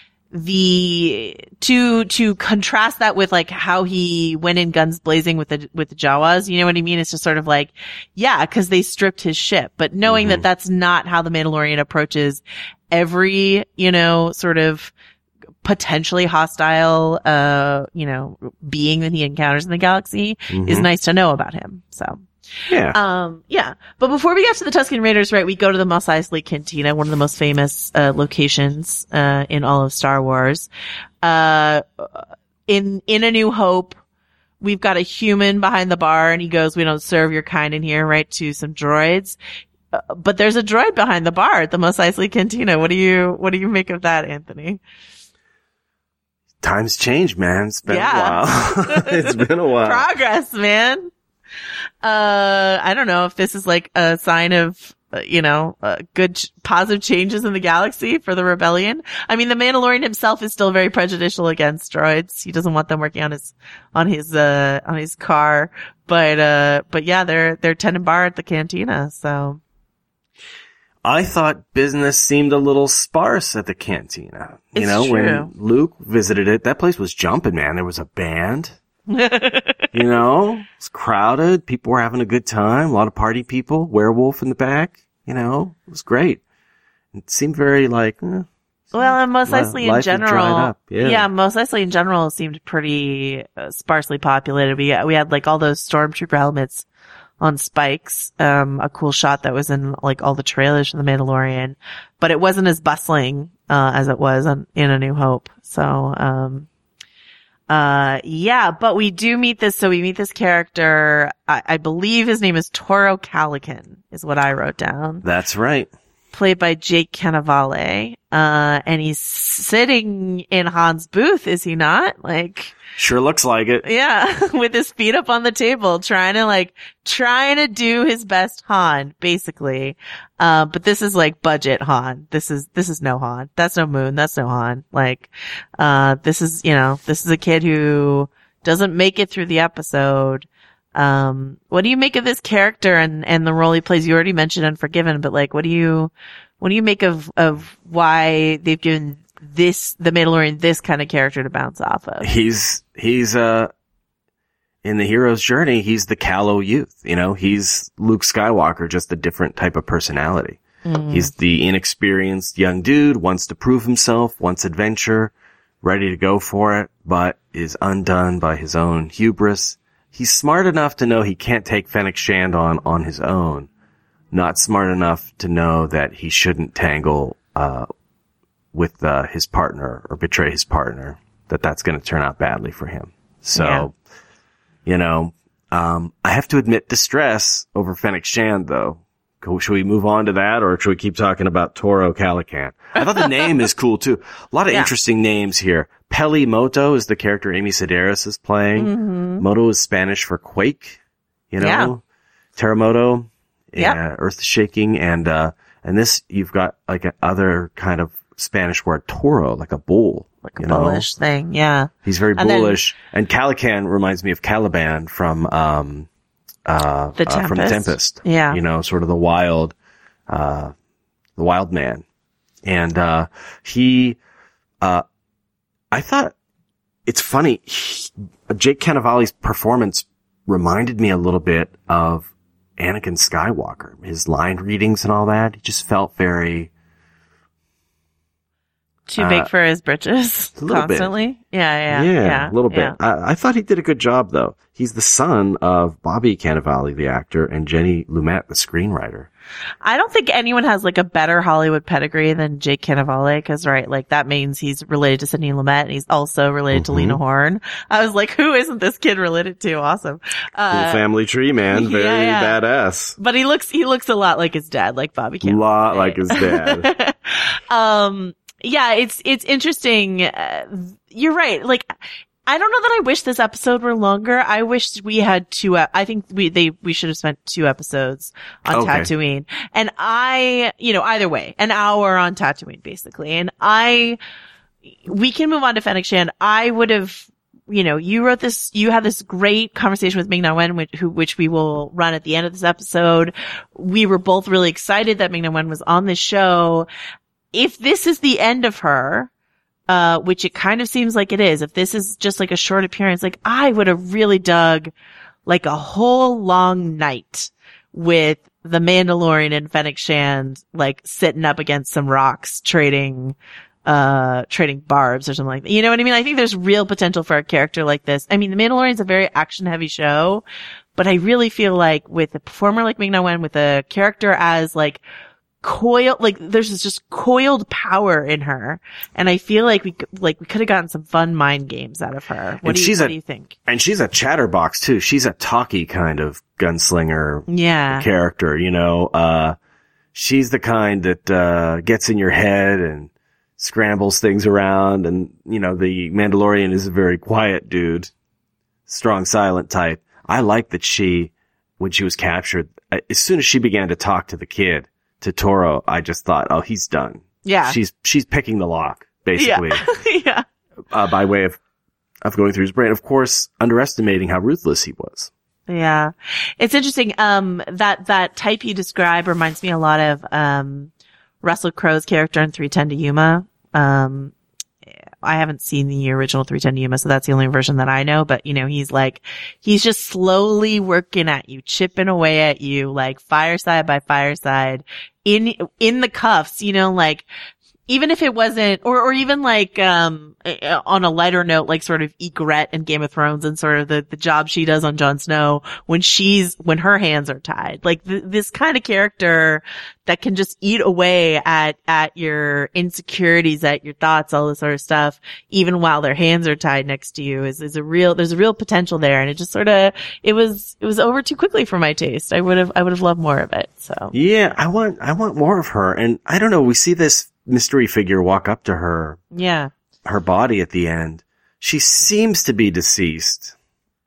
the, to, to contrast that with like how he went in guns blazing with the, with the Jawas, you know what I mean? It's just sort of like, yeah, cause they stripped his ship, but knowing that that's not how the Mandalorian approaches every, you know, sort of potentially hostile, uh, you know, being that he encounters in the galaxy is Mhm. nice to know about him. So. Yeah. Um, yeah. But before we get to the Tusken Raiders, right, we go to the Mos Eisley Cantina, one of the most famous, uh, locations, uh, in all of Star Wars. Uh, in, in A New Hope, we've got a human behind the bar and he goes, "We don't serve your kind in here," right, to some droids. Uh, but there's a droid behind the bar at the Mos Eisley Cantina. What do you, what do you make of that, Anthony? Times change, man. It's been Yeah. a while. It's been a while. Progress, man. Uh, I don't know if this is like a sign of, uh, you know, uh, good, ch- positive changes in the galaxy for the rebellion. I mean, the Mandalorian himself is still very prejudicial against droids. He doesn't want them working on his, on his, uh, on his car. But, uh, but yeah, they're, they're tending bar at the cantina. So. I thought business seemed a little sparse at the cantina. You It's know, true. when Luke visited it, that place was jumping, man. There was a band. You know, it's crowded. People were having a good time. A lot of party people. Werewolf in the back. You know, it was great. It seemed very like, eh, Well, and Mos Li- Eisley in life had dried general, up, yeah. Mos Eisley in general seemed pretty uh, sparsely populated. We we had like all those stormtrooper helmets on spikes, um, a cool shot that was in like all the trailers from The Mandalorian, but it wasn't as bustling uh, as it was on, in A New Hope. So, um, uh, yeah, but we do meet this. So we meet this character. I, I believe his name is Toro Calican, is what I wrote down. that's right. Played by Jake Cannavale. Uh, and he's sitting in Han's booth, is he not? Like, Sure looks like it. yeah, with his feet up on the table, trying to like, trying to do his best Han, basically. Uh, but this is like budget Han. This is, this is no Han. That's no Moon. That's no Han. Like, uh, this is, you know, this is a kid who doesn't make it through the episode. Um, what do you make of this character and, and the role he plays? You already mentioned Unforgiven, but like, what do you, what do you make of, of why they've given this, the Mandalorian, this kind of character to bounce off of? He's, he's, uh, in the hero's journey, he's the callow youth. You know, he's Luke Skywalker, just a different type of personality. Mm. He's the inexperienced young dude, wants to prove himself, wants adventure, ready to go for it, but is undone by his own hubris. He's smart enough to know he can't take Fennec Shand on on his own. Not smart enough to know that he shouldn't tangle, uh, with, uh, his partner or betray his partner, that that's going to turn out badly for him. So, Yeah. you know, um, I have to admit distress over Fennec Shand though. Go- Should we move on to that or should we keep talking about Toro Calican? I thought the name is cool too. A lot of Yeah. interesting names here. Peli Moto is the character Amy Sedaris is playing. Mhm. Moto is Spanish for quake, you know, Yeah. terremoto, Yeah. uh, earth shaking. And, uh, and this, you've got like a other kind of Spanish word, toro, like a bull. like a you know? bullish thing. Yeah. He's very And then- bullish. And Calican reminds me of Caliban from, um, uh, The uh, from the Tempest. Tempest. Yeah. You know, sort of the wild, uh, the wild man. And, uh, he, uh, I thought it's funny. He, Jake Cannavale's performance reminded me a little bit of Anakin Skywalker. His line readings and all that. He just felt very, Too Uh, big for his britches a little bit. constantly. Yeah, yeah, Yeah, yeah. a little bit. yeah. I, I thought he did a good job, though. He's the son of Bobby Cannavale, the actor, and Jenny Lumet, the screenwriter. I don't think anyone has like a better Hollywood pedigree than Jake Cannavale, because right, like that means he's related to Sidney Lumet, and he's also related to Mhm. Lena Horne. I was like, who isn't this kid related to? Awesome. Cool Uh, family tree, man. Very yeah, yeah. badass. but he looks, he looks a lot like his dad, like Bobby Cannavale. Lot like his dad. um, yeah, it's, it's interesting. Uh, you're right. Like, I don't know that I wish this episode were longer. I wish we had two, uh, I think we, they, we should have spent two episodes on Okay. Tatooine. And I, you know, either way, an hour on Tatooine, basically. And I, we can move on to Fennec Shand. I would have, you know, you wrote this, you had this great conversation with Ming-Na Wen, which, who, which we will run at the end of this episode. We were both really excited that Ming-Na Wen was on this show. If this is the end of her, uh, which it kind of seems like it is, if this is just like a short appearance, like I would have really dug like a whole long night with the Mandalorian and Fennec Shand, like sitting up against some rocks, trading, uh, trading barbs or something like that. You know what I mean? I think there's real potential for a character like this. I mean, the Mandalorian's a very action heavy show, but I really feel like with a performer like Ming-Na Wen, with a character as like, coil, like there's this just coiled power in her, and I feel like we like we could have gotten some fun mind games out of her. What, And do you, she's what a- do you think? And she's a chatterbox, too. She's a talky kind of gunslinger Yeah, character, you know. Uh, she's the kind that, uh, gets in your head and scrambles things around. And, you know, the Mandalorian is a very quiet dude, strong, silent type. I like that she, when she was captured, uh, as soon as she began to talk to the kid, to Toro, I just thought, oh, he's done. yeah, She's, she's picking the lock, basically, yeah, yeah. uh, by way of, of going through his brain. Of course, underestimating how ruthless he was. Yeah. It's interesting. Um, that, that type you describe reminds me a lot of, um, Russell Crowe's character in three ten to Yuma. Um, I haven't seen the original three ten to Yuma, so that's the only version that I know, but you know, he's like, he's just slowly working at you, chipping away at you, like fireside by fireside in, in the cuffs, you know, like, even if it wasn't, or, or even like, um, on a lighter note, like sort of Ygritte in Game of Thrones and sort of the, the job she does on Jon Snow when she's, when her hands are tied. Like th- this kind of character that can just eat away at, at your insecurities, at your thoughts, all this sort of stuff, even while their hands are tied next to you is, is a real, there's a real potential there. And it just sort of, it was, it was over too quickly for my taste. I would have, I would have loved more of it. So. Yeah, I want, I want more of her. And I don't know, we see this mystery figure walk up to her, Yeah. her body at the end. She seems to be deceased,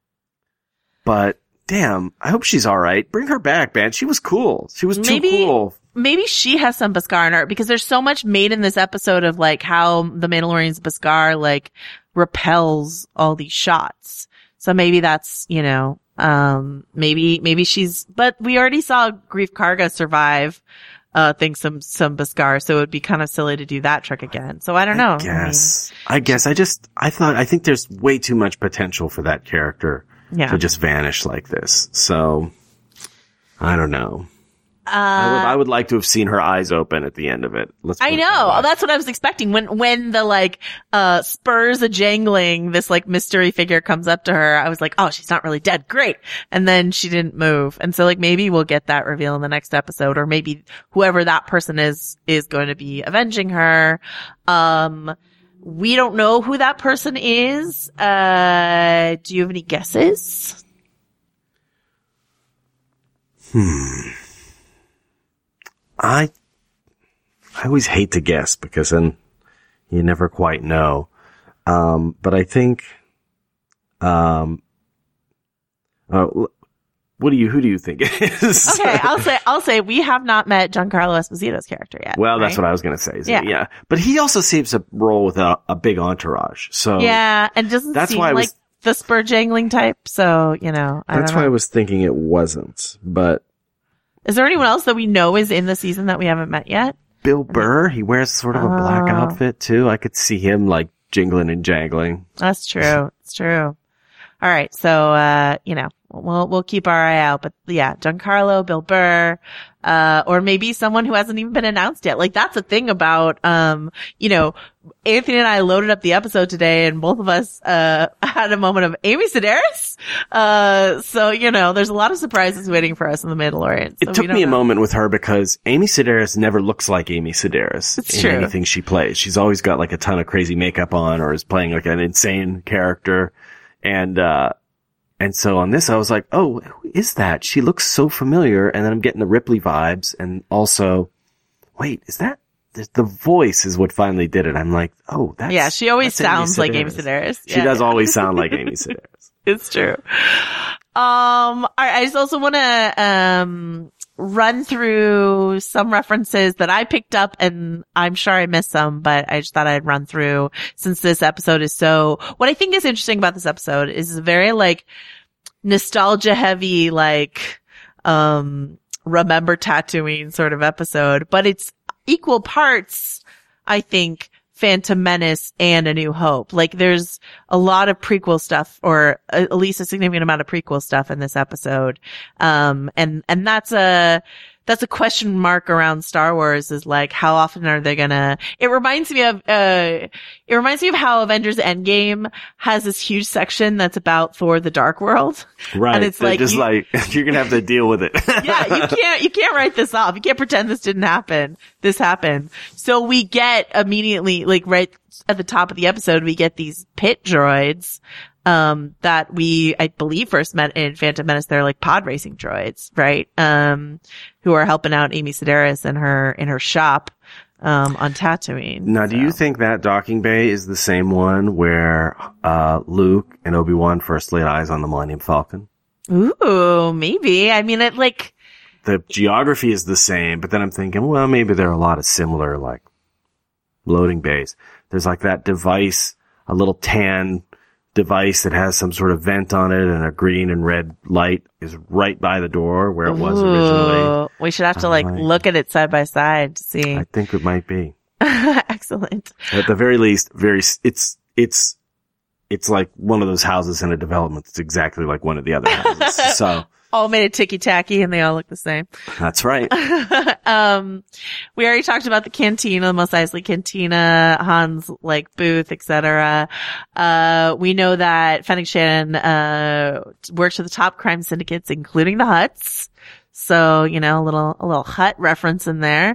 but damn, I hope she's all right. Bring her back, man. She was cool. She was too Maybe- cool. Maybe she has some Beskar in her because there's so much made in this episode of like how the Mandalorian's Beskar like repels all these shots. So maybe that's, you know, um, maybe, maybe she's, but we already saw Grief Karga survive, uh, think some, some Beskar. So it would be kind of silly to do that trick again. So I don't know. I guess. I, guess. I just, I thought, I think there's way too much potential for that character I mean, yeah. to just vanish like this. So, I don't know. Uh, I would, I would like to have seen her eyes open at the end of it. Let's I put it know. that way. That's what I was expecting when, when the like, uh, spurs a jangling, this like mystery figure comes up to her. I was like, oh, she's not really dead. Great. And then she didn't move. And so like maybe we'll get that reveal in the next episode, or maybe whoever that person is, is going to be avenging her. Um, we don't know who that person is. Uh, do you have any guesses? Hmm. I, I always hate to guess because then you never quite know. Um, but I think, um, uh, what do you, who do you think it is? Okay, I'll say, I'll say we have not met Giancarlo Esposito's character yet. Well, that's right? what I was going to say. So, Yeah. yeah. But he also seems to roll with a, a big entourage. So Yeah, and doesn't that's seem why I was, like the spur jangling type. So, you know, I that's don't know. why I was thinking it wasn't. But Is there anyone else that we know is in the season that we haven't met yet? Bill Burr, he wears sort of a black Oh. outfit too. I could see him like jingling and jangling. That's true. It's true. All right. So, uh, you know, we'll, we'll keep our eye out. But yeah, Giancarlo, Bill Burr, uh, or maybe someone who hasn't even been announced yet. Like that's the thing about, um, you know, Anthony and I loaded up the episode today and both of us, uh, had a moment of Amy Sedaris. Uh, so, you know, there's a lot of surprises waiting for us in The Mandalorian. So It took we don't me a know. moment with her because Amy Sedaris never looks like Amy Sedaris It's in true. anything she plays. She's always got like a ton of crazy makeup on or is playing like an insane character. And, uh, and so on this, I was like, oh, who is that? She looks so familiar. And then I'm getting the Ripley vibes. And also, wait, is that, the voice is what finally did it. I'm like, oh, that's. Yeah, she always that's Amy sounds like Amy Sedaris. Sedaris. She Yeah, does yeah. always sound like Amy Sedaris. It's true. Um, all right, I just also want to, um, run through some references that I picked up and I'm sure I missed some, but I just thought I'd run through since this episode is so, what I think is interesting about this episode is it's very like nostalgia heavy, like, um, remember Tatooine sort of episode, but it's equal parts, I think, Phantom Menace and A New Hope. Like there's a lot of prequel stuff, or at least a significant amount of prequel stuff in this episode. Um, and, and that's a, that's a question mark around Star Wars is like, how often are they gonna, it reminds me of, uh, it reminds me of how Avengers Endgame has this huge section that's about Thor the Dark World. Right. And it's They're like, just you- like, you're going to have to deal with it. yeah, you can't, you can't write this off. You can't pretend this didn't happen. This happened. So we get immediately, like right at the top of the episode, we get these pit droids, um, that we, I believe first met in Phantom Menace. They're like pod racing droids, right? Um, who are helping out Amy Sedaris in her, in her shop, um, on Tatooine. Now, do you think that docking bay is the same one where, uh, Luke and Obi-Wan first laid eyes on the Millennium Falcon? Ooh, maybe. I mean, it like, The geography is the same, but then I'm thinking, well, maybe there are a lot of similar, like, loading bays. There's like that device, a little tan device that has some sort of vent on it and a green and red light is right by the door where it was originally. ooh, we should have to like Alright. look at it side by side to see. I think it might be. Excellent. At the very least, very, it's, it's, it's like one of those houses in a development that's exactly like one of the other houses. So All made it ticky tacky and they all look the same. that's right. um, we already talked about the cantina, the Mos Eisley cantina, Han's like booth, et cetera. Uh, we know that Fennec Shan, uh, works for the top crime syndicates, including the Hutts. So, you know, a little, a little Hutt reference in there.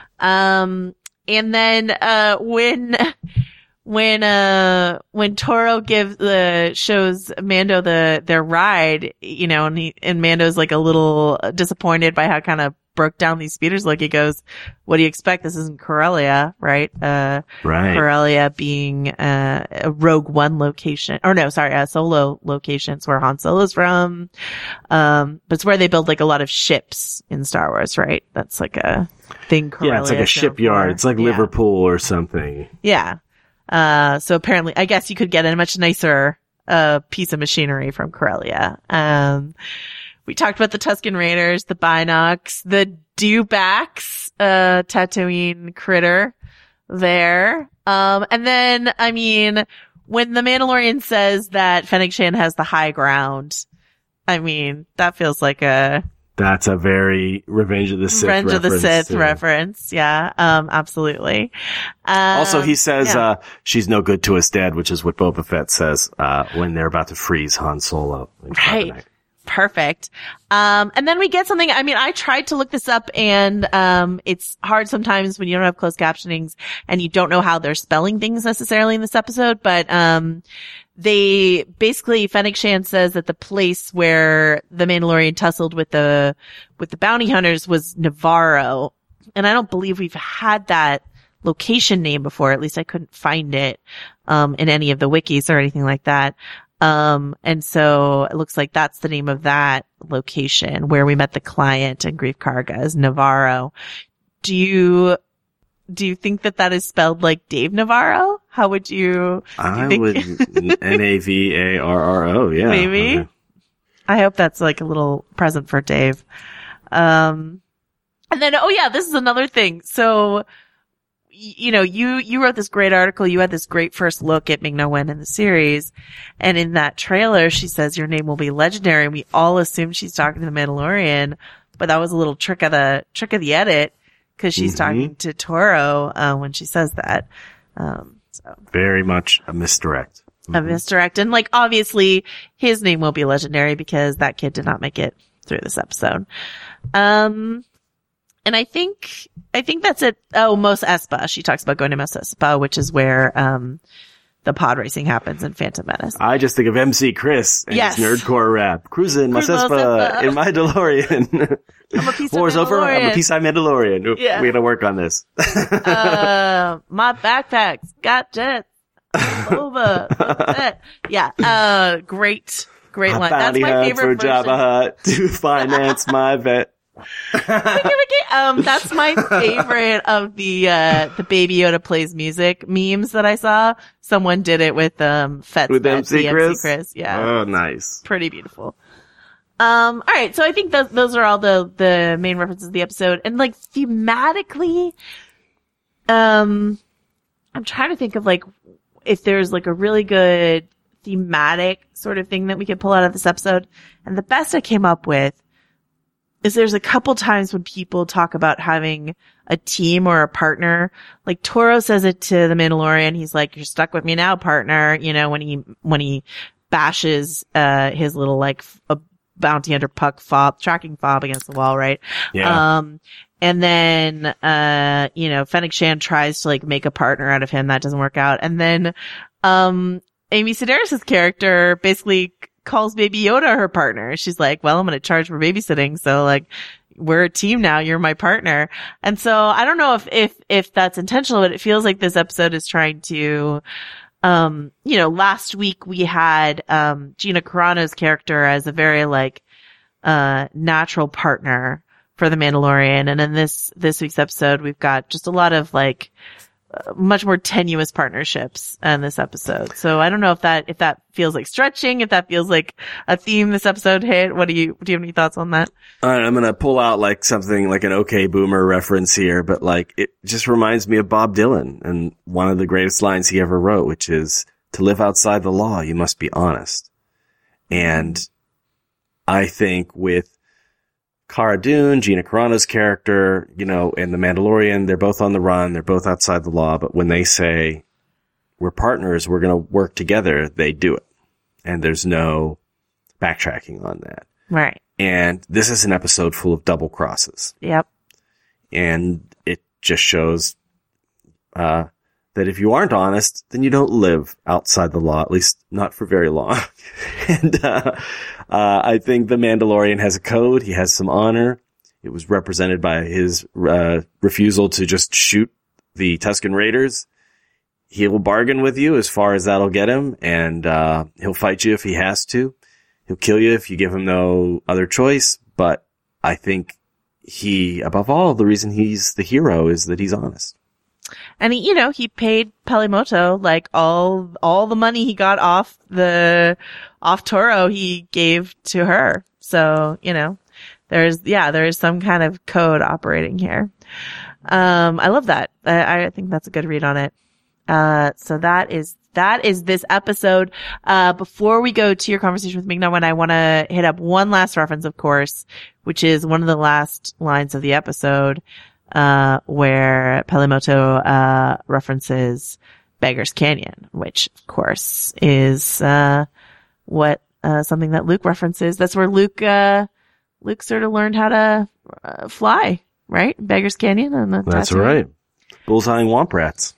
Um, and then, uh, when, When, uh, when Toro gives the, shows Mando the, their ride, you know, and he, and Mando's like a little disappointed by how kind of broke down these speeders look. He goes, what do you expect? This isn't Corellia, right? Uh, Right. Corellia being, uh, a Rogue One location, or no, sorry, a Solo location. It's where Han Solo's from. Um, but it's where they build like a lot of ships in Star Wars, right? That's like a thing Corellia Yeah, it's like a is known shipyard. for. It's like Yeah. Liverpool or something. Yeah. Uh, so apparently, I guess you could get a much nicer, uh, piece of machinery from Corellia. Um, we talked about the Tusken Raiders, the Binocs, the Dewbacks, uh, Tatooine critter there. Um, and then, I mean, when the Mandalorian says that Fennec Shan has the high ground, I mean, that feels like a, That's a very Revenge of the Sith Revenge of the reference, Sith too. reference. Yeah. Um, absolutely. Um, Also, he says, yeah. uh, she's no good to us dead, which is what Boba Fett says, uh, when they're about to freeze Han Solo. in Right. Carbonite. Perfect. Um, and then we get something, I mean, I tried to look this up and, um, it's hard sometimes when you don't have closed captionings and you don't know how they're spelling things necessarily in this episode, but, um, they basically, Fennec Shan says that the place where the Mandalorian tussled with the, with the bounty hunters was Navarro. And I don't believe we've had that location name before. At least I couldn't find it, um, in any of the wikis or anything like that. Um, and so it looks like that's the name of that location where we met the client in Grief Karga is Navarro. Do you, do you think that that is spelled like Dave Navarro? How would you? I you would N A V A R R O. Yeah. Maybe. Okay. I hope that's like a little present for Dave. Um, and then, oh yeah, this is another thing. So, you know, you, you wrote this great article. You had this great first look at Ming-Na Wen in the series. And in that trailer, she says your name will be legendary. And we all assumed she's talking to the Mandalorian, but that was a little trick of the, trick of the edit because she's Mhm. talking to Toro, uh, when she says that. Um, so. Very much a misdirect. A misdirect. And like, obviously his name will be legendary because that kid did not make it through this episode. Um, and I think, I think that's it. Oh, Mos Espa. She talks about going to Mos Espa, which is where, um, the pod racing happens in Phantom Menace. I just think of M C Chris and Yes. his nerdcore rap. Cruising, Mos Cruise Mos Espa, Espa. in my DeLorean. I'm a piece of War's over. I'm a Mandalorian. piece of Mandalorian. Yeah. We gotta work on this. uh, my backpack's got jets. Over. Yeah. Uh, great, great A line. That's bounty my hunt favorite for version. Jabba Hutt to finance my vet. um, that's my favorite of the, uh, the Baby Yoda plays music memes that I saw. Someone did it with, um, Fett, With M C the Chris? M C Chris. Yeah. Oh, nice. Pretty beautiful. Um, all right. So I think those, those are all the, the main references of the episode. And like thematically, um, I'm trying to think of like, if there's like a really good thematic sort of thing that we could pull out of this episode. And the best I came up with is there's a couple times when people talk about having a team or a partner. Like Toro says it to the Mandalorian. He's like, you're stuck with me now, partner. You know, when he, when he bashes, uh, his little like f- a bounty hunter puck fob, tracking fob against the wall, right? Yeah. Um, and then, uh, you know, Fennec Shand tries to like make a partner out of him. That doesn't work out. And then, um, Amy Sedaris' character basically calls Baby Yoda her partner. She's like, well, I'm going to charge for babysitting. So like, we're a team now. You're my partner. And so I don't know if, if, if that's intentional, but it feels like this episode is trying to, um, you know, last week we had, um, Gina Carano's character as a very like, uh, natural partner for the Mandalorian. And in this, this week's episode, we've got just a lot of like, uh, much more tenuous partnerships in this episode. So I don't know if that, if that feels like stretching, if that feels like a theme this episode hit. What do you, do you have any thoughts on that? All right, I'm gonna pull out like something like an OK Boomer reference here, but like it just reminds me of Bob Dylan and one of the greatest lines he ever wrote, which is, to live outside the law, you must be honest. And I think with Cara Dune, Gina Carano's character, you know, and the Mandalorian, they're both on the run, they're both outside the law, but when they say, we're partners, we're gonna work together, they do it. And there's no backtracking on that. Right. And this is an episode full of double crosses. Yep. And it just shows, uh, that if you aren't honest, then you don't live outside the law, at least not for very long. and, uh, uh, I think the Mandalorian has a code. He has some honor. It was represented by his, uh, refusal to just shoot the Tusken Raiders. He'll bargain with you as far as that'll get him. And, uh, he'll fight you if he has to. He'll kill you if you give him no other choice. But I think he, above all, the reason he's the hero is that he's honest. And he, you know, he paid Pelimoto like all, all the money he got off the, off Toro he gave to her. So, you know, there's, yeah, there's some kind of code operating here. Um, I love that. I, I think that's a good read on it. Uh, so that is, that is this episode. Uh, before we go to your conversation with Ming-Na Wen, I want to hit up one last reference, of course, which is one of the last lines of the episode, uh, where Pelimoto, uh, references Beggar's Canyon, which of course is, uh, what, uh, something that Luke references. That's where Luke, uh, Luke sort of learned how to uh, fly, right? Beggar's Canyon. And the That's Tatooine. right. Bullseyeing Womp Rats.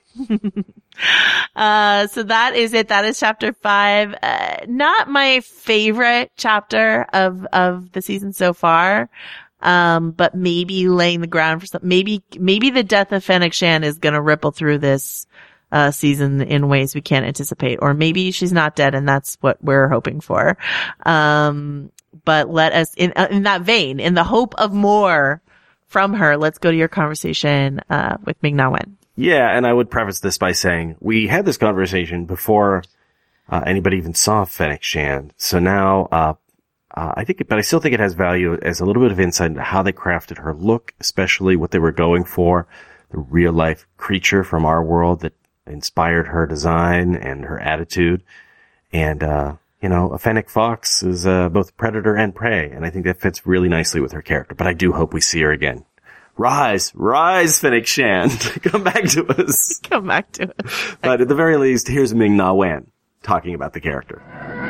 uh, so that is it. That is chapter five. Uh, not my favorite chapter of, of the season so far. Um, but maybe laying the ground for some, maybe, maybe the death of Fennec Shand is going to ripple through this, uh, season in ways we can't anticipate. Or maybe she's not dead and that's what we're hoping for. Um, but let us, in, uh, in that vein, in the hope of more from her, let's go to your conversation, uh, with Ming-Na Wen. Yeah, and I would preface this by saying we had this conversation before uh, anybody even saw Fennec Shand. So now, uh, uh, I think, it, but I still think it has value as a little bit of insight into how they crafted her look, especially what they were going for, the real life creature from our world that inspired her design and her attitude. And, uh, you know, a Fennec Fox is uh, both predator and prey, and I think that fits really nicely with her character. But I do hope we see her again. Rise, rise, Fennec Shand. Come back to us. Come back to us. But at the very least, here's Ming-Na Wen talking about the character.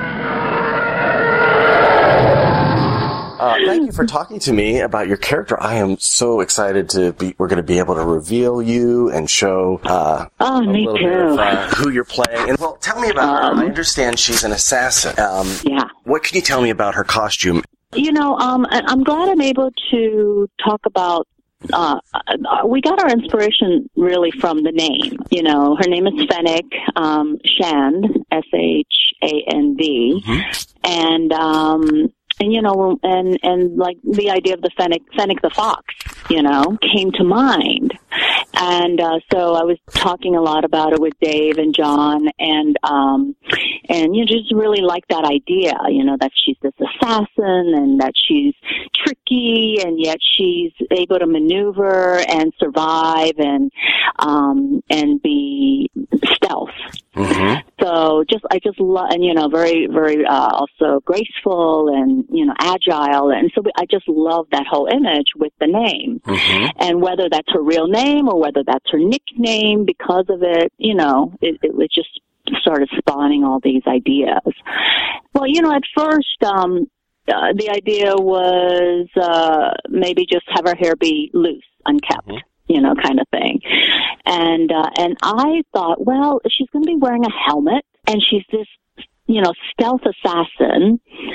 Uh, thank you for talking to me about your character. I am so excited to be, we're going to be able to reveal you and show, uh, oh, a me little too. bit of, uh, who you're playing. And well, tell me about um, her. I understand she's an assassin. Um, yeah. What can you tell me about her costume? You know, um, I- I'm glad I'm able to talk about Uh, we got our inspiration really from the name. You know, her name is Fennec um, Shand, S H A N D, mm-hmm. and um, and you know, and and like the idea of the Fennec, Fennec the fox, you know, came to mind, and uh, so I was talking a lot about it with Dave and John, and um, and you know, just really like that idea, you know, that she's this assassin and that she's tricky and yet she's able to maneuver and survive and um and be stealth. Mm-hmm. So just I just love, and you know, very very uh, also graceful and you know agile, and so I just love that whole image with the name. Mm-hmm. And whether that's her real name or whether that's her nickname because of it, you know, it, it was just started spawning all these ideas. Well, you know, at first um Uh, the idea was uh, maybe just have her hair be loose, unkept, mm-hmm. you know, kind of thing. And uh, and I thought, well, she's going to be wearing a helmet, and she's this, you know, stealth assassin.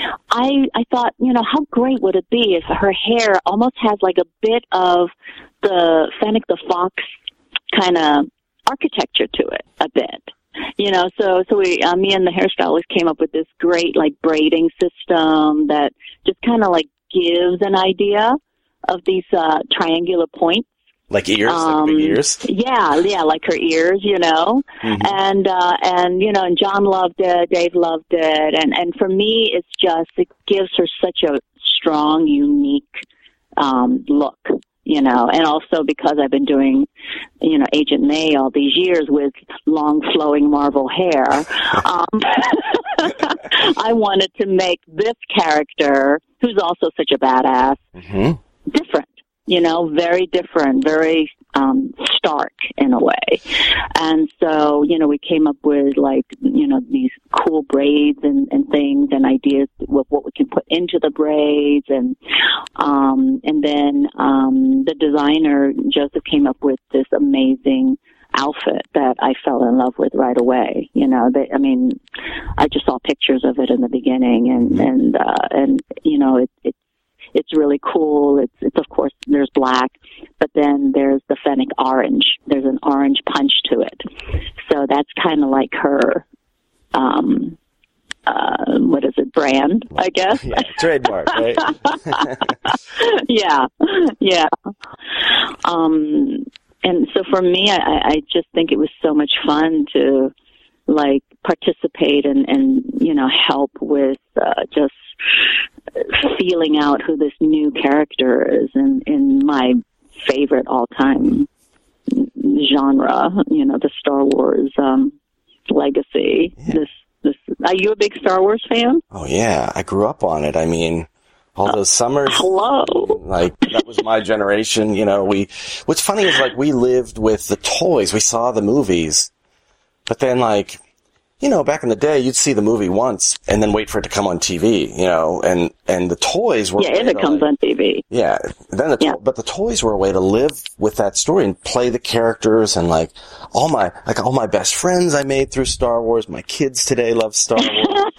I I thought, you know, how great would it be if her hair almost has like a bit of the Fennec the Fox kind of architecture to it, a bit. You know, so so we, uh, me and the hairstylist came up with this great like braiding system that just kind of like gives an idea of these uh, triangular points. Like ears, um, like big ears. Yeah, yeah, like her ears, you know, mm-hmm. and uh, and you know, and John loved it, Dave loved it, and and for me, it's just it gives her such a strong, unique um, look. You know, and also because I've been doing, you know, Agent May all these years with long flowing Marvel hair, um, I wanted to make this character, who's also such a badass, mm-hmm. different, you know, very different, very um, stark in a way. And so, you know, we came up with like, you know, these cool braids and, and things and ideas with what we can put into the braids. And, um, and then, um, the designer, Joseph, came up with this amazing outfit that I fell in love with right away. You know, they, I mean, I just saw pictures of it in the beginning and, and, uh, and, you know, it, it, it's really cool. It's, it's, of course, there's black, but then there's the Fennec orange. There's an orange punch to it. So that's kind of like her, um, uh, what is it, brand, I guess? Yeah, trademark, right? yeah, yeah. Um, and so for me, I, I just think it was so much fun to, like, participate and, and you know, help with uh, just feeling out who this new character is in, in my favorite all-time genre, you know, the Star Wars um, legacy. Yeah. This, this. Are you a big Star Wars fan? Oh, yeah. I grew up on it. I mean, all those summers. Uh, hello. Like, that was my generation. You know, we, what's funny is, like, we lived with the toys. We saw the movies. But then, like, you know, back in the day, you'd see the movie once and then wait for it to come on T V, you know, and, and the toys were... Yeah, if it comes like, on T V. Yeah. Then the to- yeah. But the toys were a way to live with that story and play the characters and, like, all my, like, all my best friends I made through Star Wars. My kids today love Star Wars.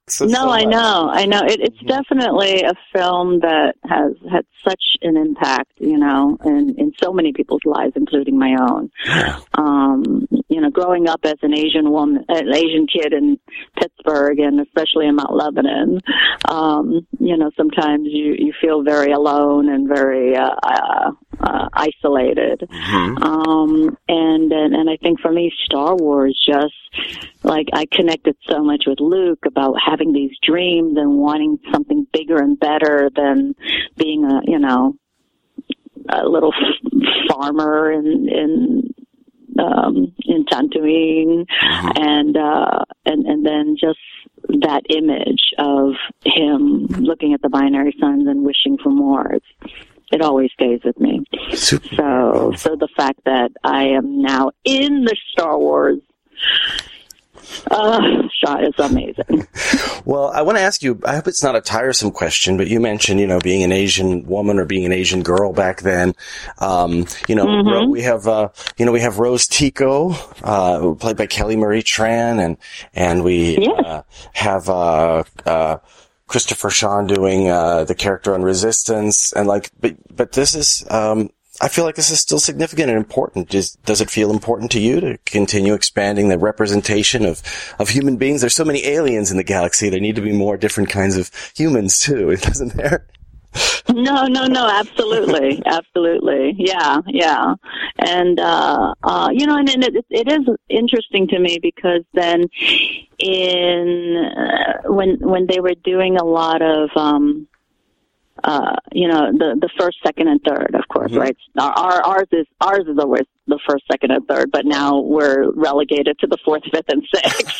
So, no, so I know, I know. It, it's mm-hmm. definitely a film that has had such an impact, you know, in, in so many people's lives, including my own. Yeah. Um, you know, growing up as an Asian woman, an Asian kid in Pittsburgh, and especially in Mount Lebanon, um, you know, sometimes you, you feel very alone and very uh, uh, uh, isolated. Mm-hmm. Um, and, and and I think for me, Star Wars just like I connected so much with Luke about having these dreams and wanting something bigger and better than being a, you know, a little f- farmer in, in, um, in Tatooine. Mm-hmm. And, uh, and, and then just that image of him looking at the binary suns and wishing for more. It's, it always stays with me. Super. So, so the fact that I am now in the Star Wars Uh, shot is amazing. Well, I want to ask you, I hope it's not a tiresome question, but you mentioned, you know, being an Asian woman or being an Asian girl back then. Um, you know, Mm-hmm. Ro- we have, uh, you know, we have Rose Tico, uh, played by Kelly Marie Tran, and, and we, Yes. uh, have, uh, uh, Christopher Sean doing, uh, the character on Resistance, and like, but, but this is, um, I feel like this is still significant and important. Does, does it feel important to you to continue expanding the representation of, of human beings? There's so many aliens in the galaxy. There need to be more different kinds of humans too, isn't there? No, no, no, absolutely. Absolutely. Yeah, yeah. And, uh, uh, you know, and, and it, it is interesting to me because then in, uh, when, when they were doing a lot of, um, Uh, you know, the, the first, second, and third, of course, Mm-hmm. right? Our, our, ours is, ours is always the first, second, and third, but now we're relegated to the fourth, fifth, and sixth.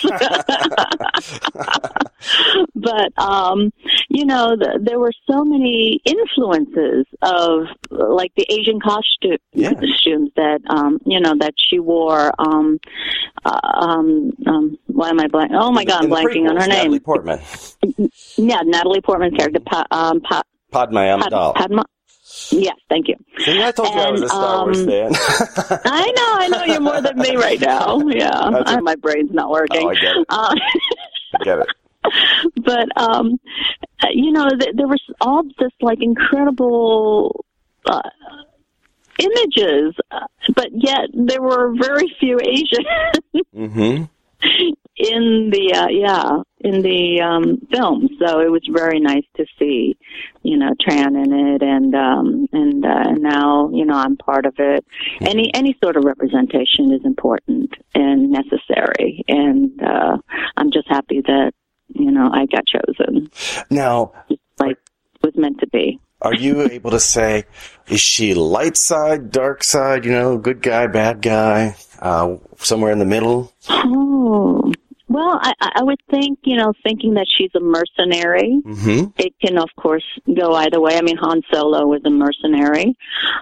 But, um, you know, the, there were so many influences of, like, the Asian costume, Yeah. costumes that, um, you know, that she wore, um, uh, um, um, why am I blanking? Oh my God, I'm In the blanking on her prequels, name. Natalie Portman. Yeah, Natalie Portman's character, pa, um, pa, Padma Amidala. Pad, Padma. Yes, thank you. See, I told you I was a And, Star Wars um, fan. I know, I know you're more than me right now. Yeah, That's I, my brain's not working. Oh, I get it. Uh, I get it. but um, you know, th- there was all this like incredible uh, images, uh, but yet there were very few Asians. Mm-hmm. In the uh, yeah in the um, film, so it was very nice to see, you know, Tran in it, and um, and uh, now you know I'm part of it. Any any sort of representation is important and necessary, and uh, I'm just happy that you know I got chosen. Now, Like it was meant to be. are you able to say, is she light side, dark side? You know, good guy, bad guy, uh, somewhere in the middle? Oh. Well, I, I would think, you know, thinking that she's a mercenary, Mm-hmm. it can, of course, go either way. I mean, Han Solo was a mercenary.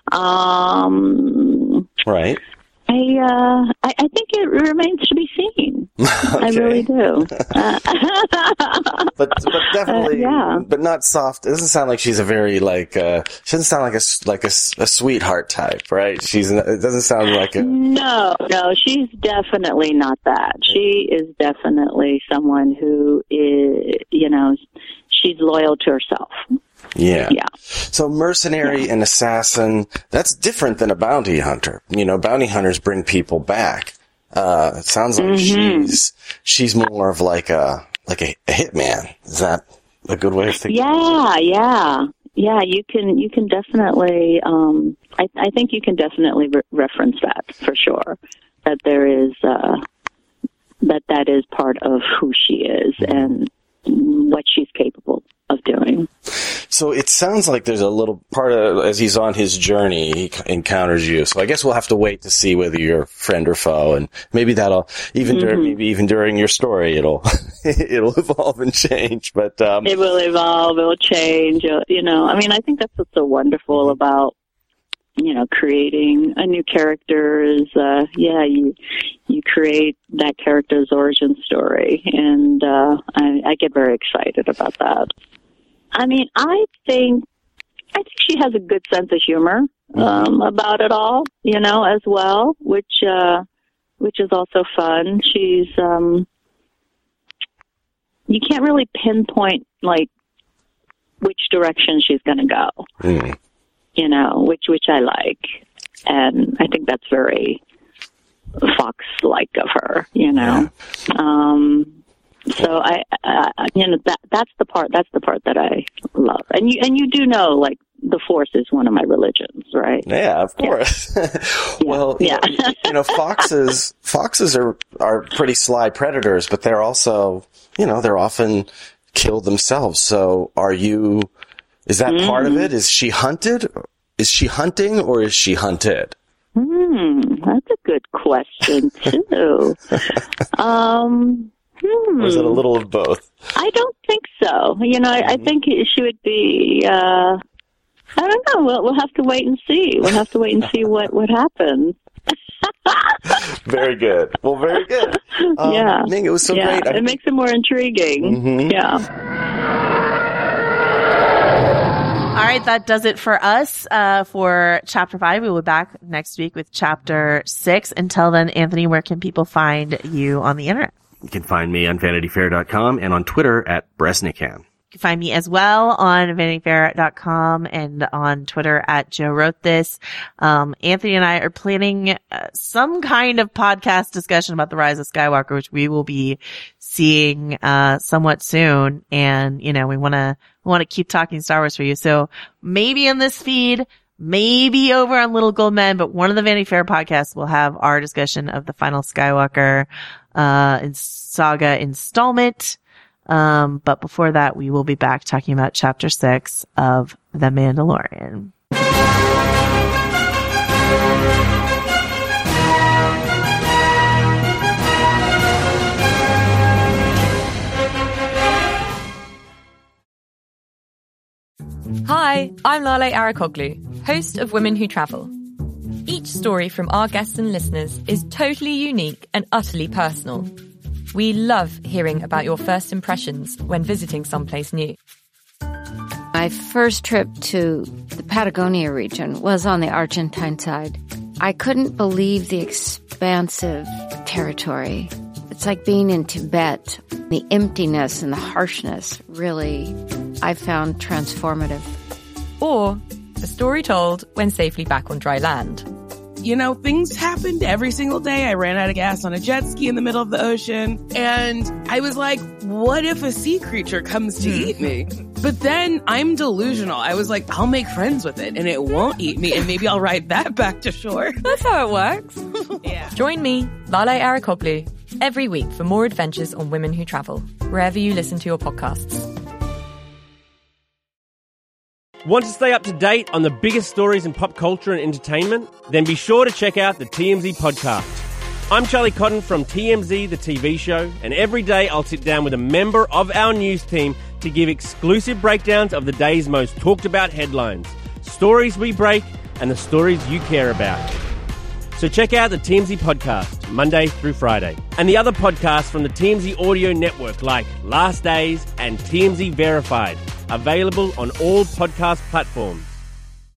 Um, Right. I, uh, I, I think it remains to be seen. I really do. Uh, But but definitely, Uh, yeah. but not soft. It doesn't sound like she's a very like. Uh, she doesn't sound like a s- like a, s- a sweetheart type, right? She's. n- It doesn't sound like a. No, no, she's definitely not that. She is definitely someone who is, you know, she's loyal to herself. Yeah. Yeah. So mercenary and assassin, that's different than a bounty hunter. You know, bounty hunters bring people back. Uh, it sounds like Mm-hmm. she's she's more of like a like a, a hitman. Is that a good way of thinking? Yeah, yeah, yeah. You can you can definitely. Um, I, I think you can definitely re- reference that for sure. That there is uh, that that is part of who she is and what she's capable of doing. So it sounds like there's a little part of, as he's on his journey, he c- encounters you. So I guess we'll have to wait to see whether you're friend or foe, and maybe that'll even during, Mm-hmm. maybe even during your story, it'll it'll evolve and change. But um, It will evolve. It will change. uh, You know, I mean, I think that's what's so wonderful about, you know, creating a new character is, uh, yeah, you, you create that character's origin story. And, uh, I, I get very excited about that. I mean, I think, I think she has a good sense of humor, um, about it all, you know, as well, which, uh, which is also fun. She's, um, you can't really pinpoint like which direction she's going to go. Mm. You know, which which I like, and I think that's very Fox-like of her. You know, yeah. um, so I, I, you know, that that's the part that's the part that I love, and you and you do know, like, the Force is one of my religions, right? Yeah, of course. Yeah. Well, yeah. You know, you know, foxes foxes are are pretty sly predators, but they're also, you know, they're often killed themselves. So, are you? Is that mm. part of it? Is she hunted? Is she hunting or is she hunted? Hmm, that's a good question too. um, hmm. Or is it a little of both? I don't think so. You know, I, I think she would be. Uh, I don't know. We'll, we'll have to wait and see. We'll have to wait and see what, what happens. Very good. Well, very good. Um, yeah. Ming, it was so yeah, great. It I... makes it more intriguing. Mm-hmm. Yeah. All right, that does it for us uh, for Chapter five. We will be back next week with Chapter six. Until then, Anthony, where can people find you on the internet? You can find me on vanity fair dot com and on Twitter at Bresnikan. You can find me as well on vanity fair dot com and on Twitter at Joe Wrote This. Um, Anthony and I are planning uh, some kind of podcast discussion about The Rise of Skywalker, which we will be seeing uh somewhat soon. And, you know, we want to we want to keep talking Star Wars for you. So maybe in this feed, maybe over on Little Gold Men, but one of the Vanity Fair podcasts will have our discussion of the final Skywalker uh in saga installment. Um, but before that, we will be back talking about Chapter six of The Mandalorian. Hi, I'm Lale Arikoglu, host of Women Who Travel. Each story from our guests and listeners is totally unique and utterly personal. We love hearing about your first impressions when visiting someplace new. My first trip to the Patagonia region was on the Argentine side. I couldn't believe the expansive territory. It's like being in Tibet. The emptiness and the harshness really, I found transformative. Or a story told when safely back on dry land. You know, things happened every single day. I ran out of gas on a jet ski in the middle of the ocean. And I was like, what if a sea creature comes to eat me? But then I'm delusional. I was like, I'll make friends with it and it won't eat me. And maybe I'll ride that back to shore. That's how it works. Yeah. Join me, Lale Arikoglu, every week for more adventures on Women Who Travel, wherever you listen to your podcasts. Want to stay up to date on the biggest stories in pop culture and entertainment? Then be sure to check out the T M Z podcast. I'm Charlie Cotton from T M Z, the T V show, and every day I'll sit down with a member of our news team to give exclusive breakdowns of the day's most talked about headlines, stories we break, and the stories you care about. So check out the T M Z podcast, Monday through Friday, and the other podcasts from the T M Z audio network like Last Days and T M Z Verified, available on all podcast platforms.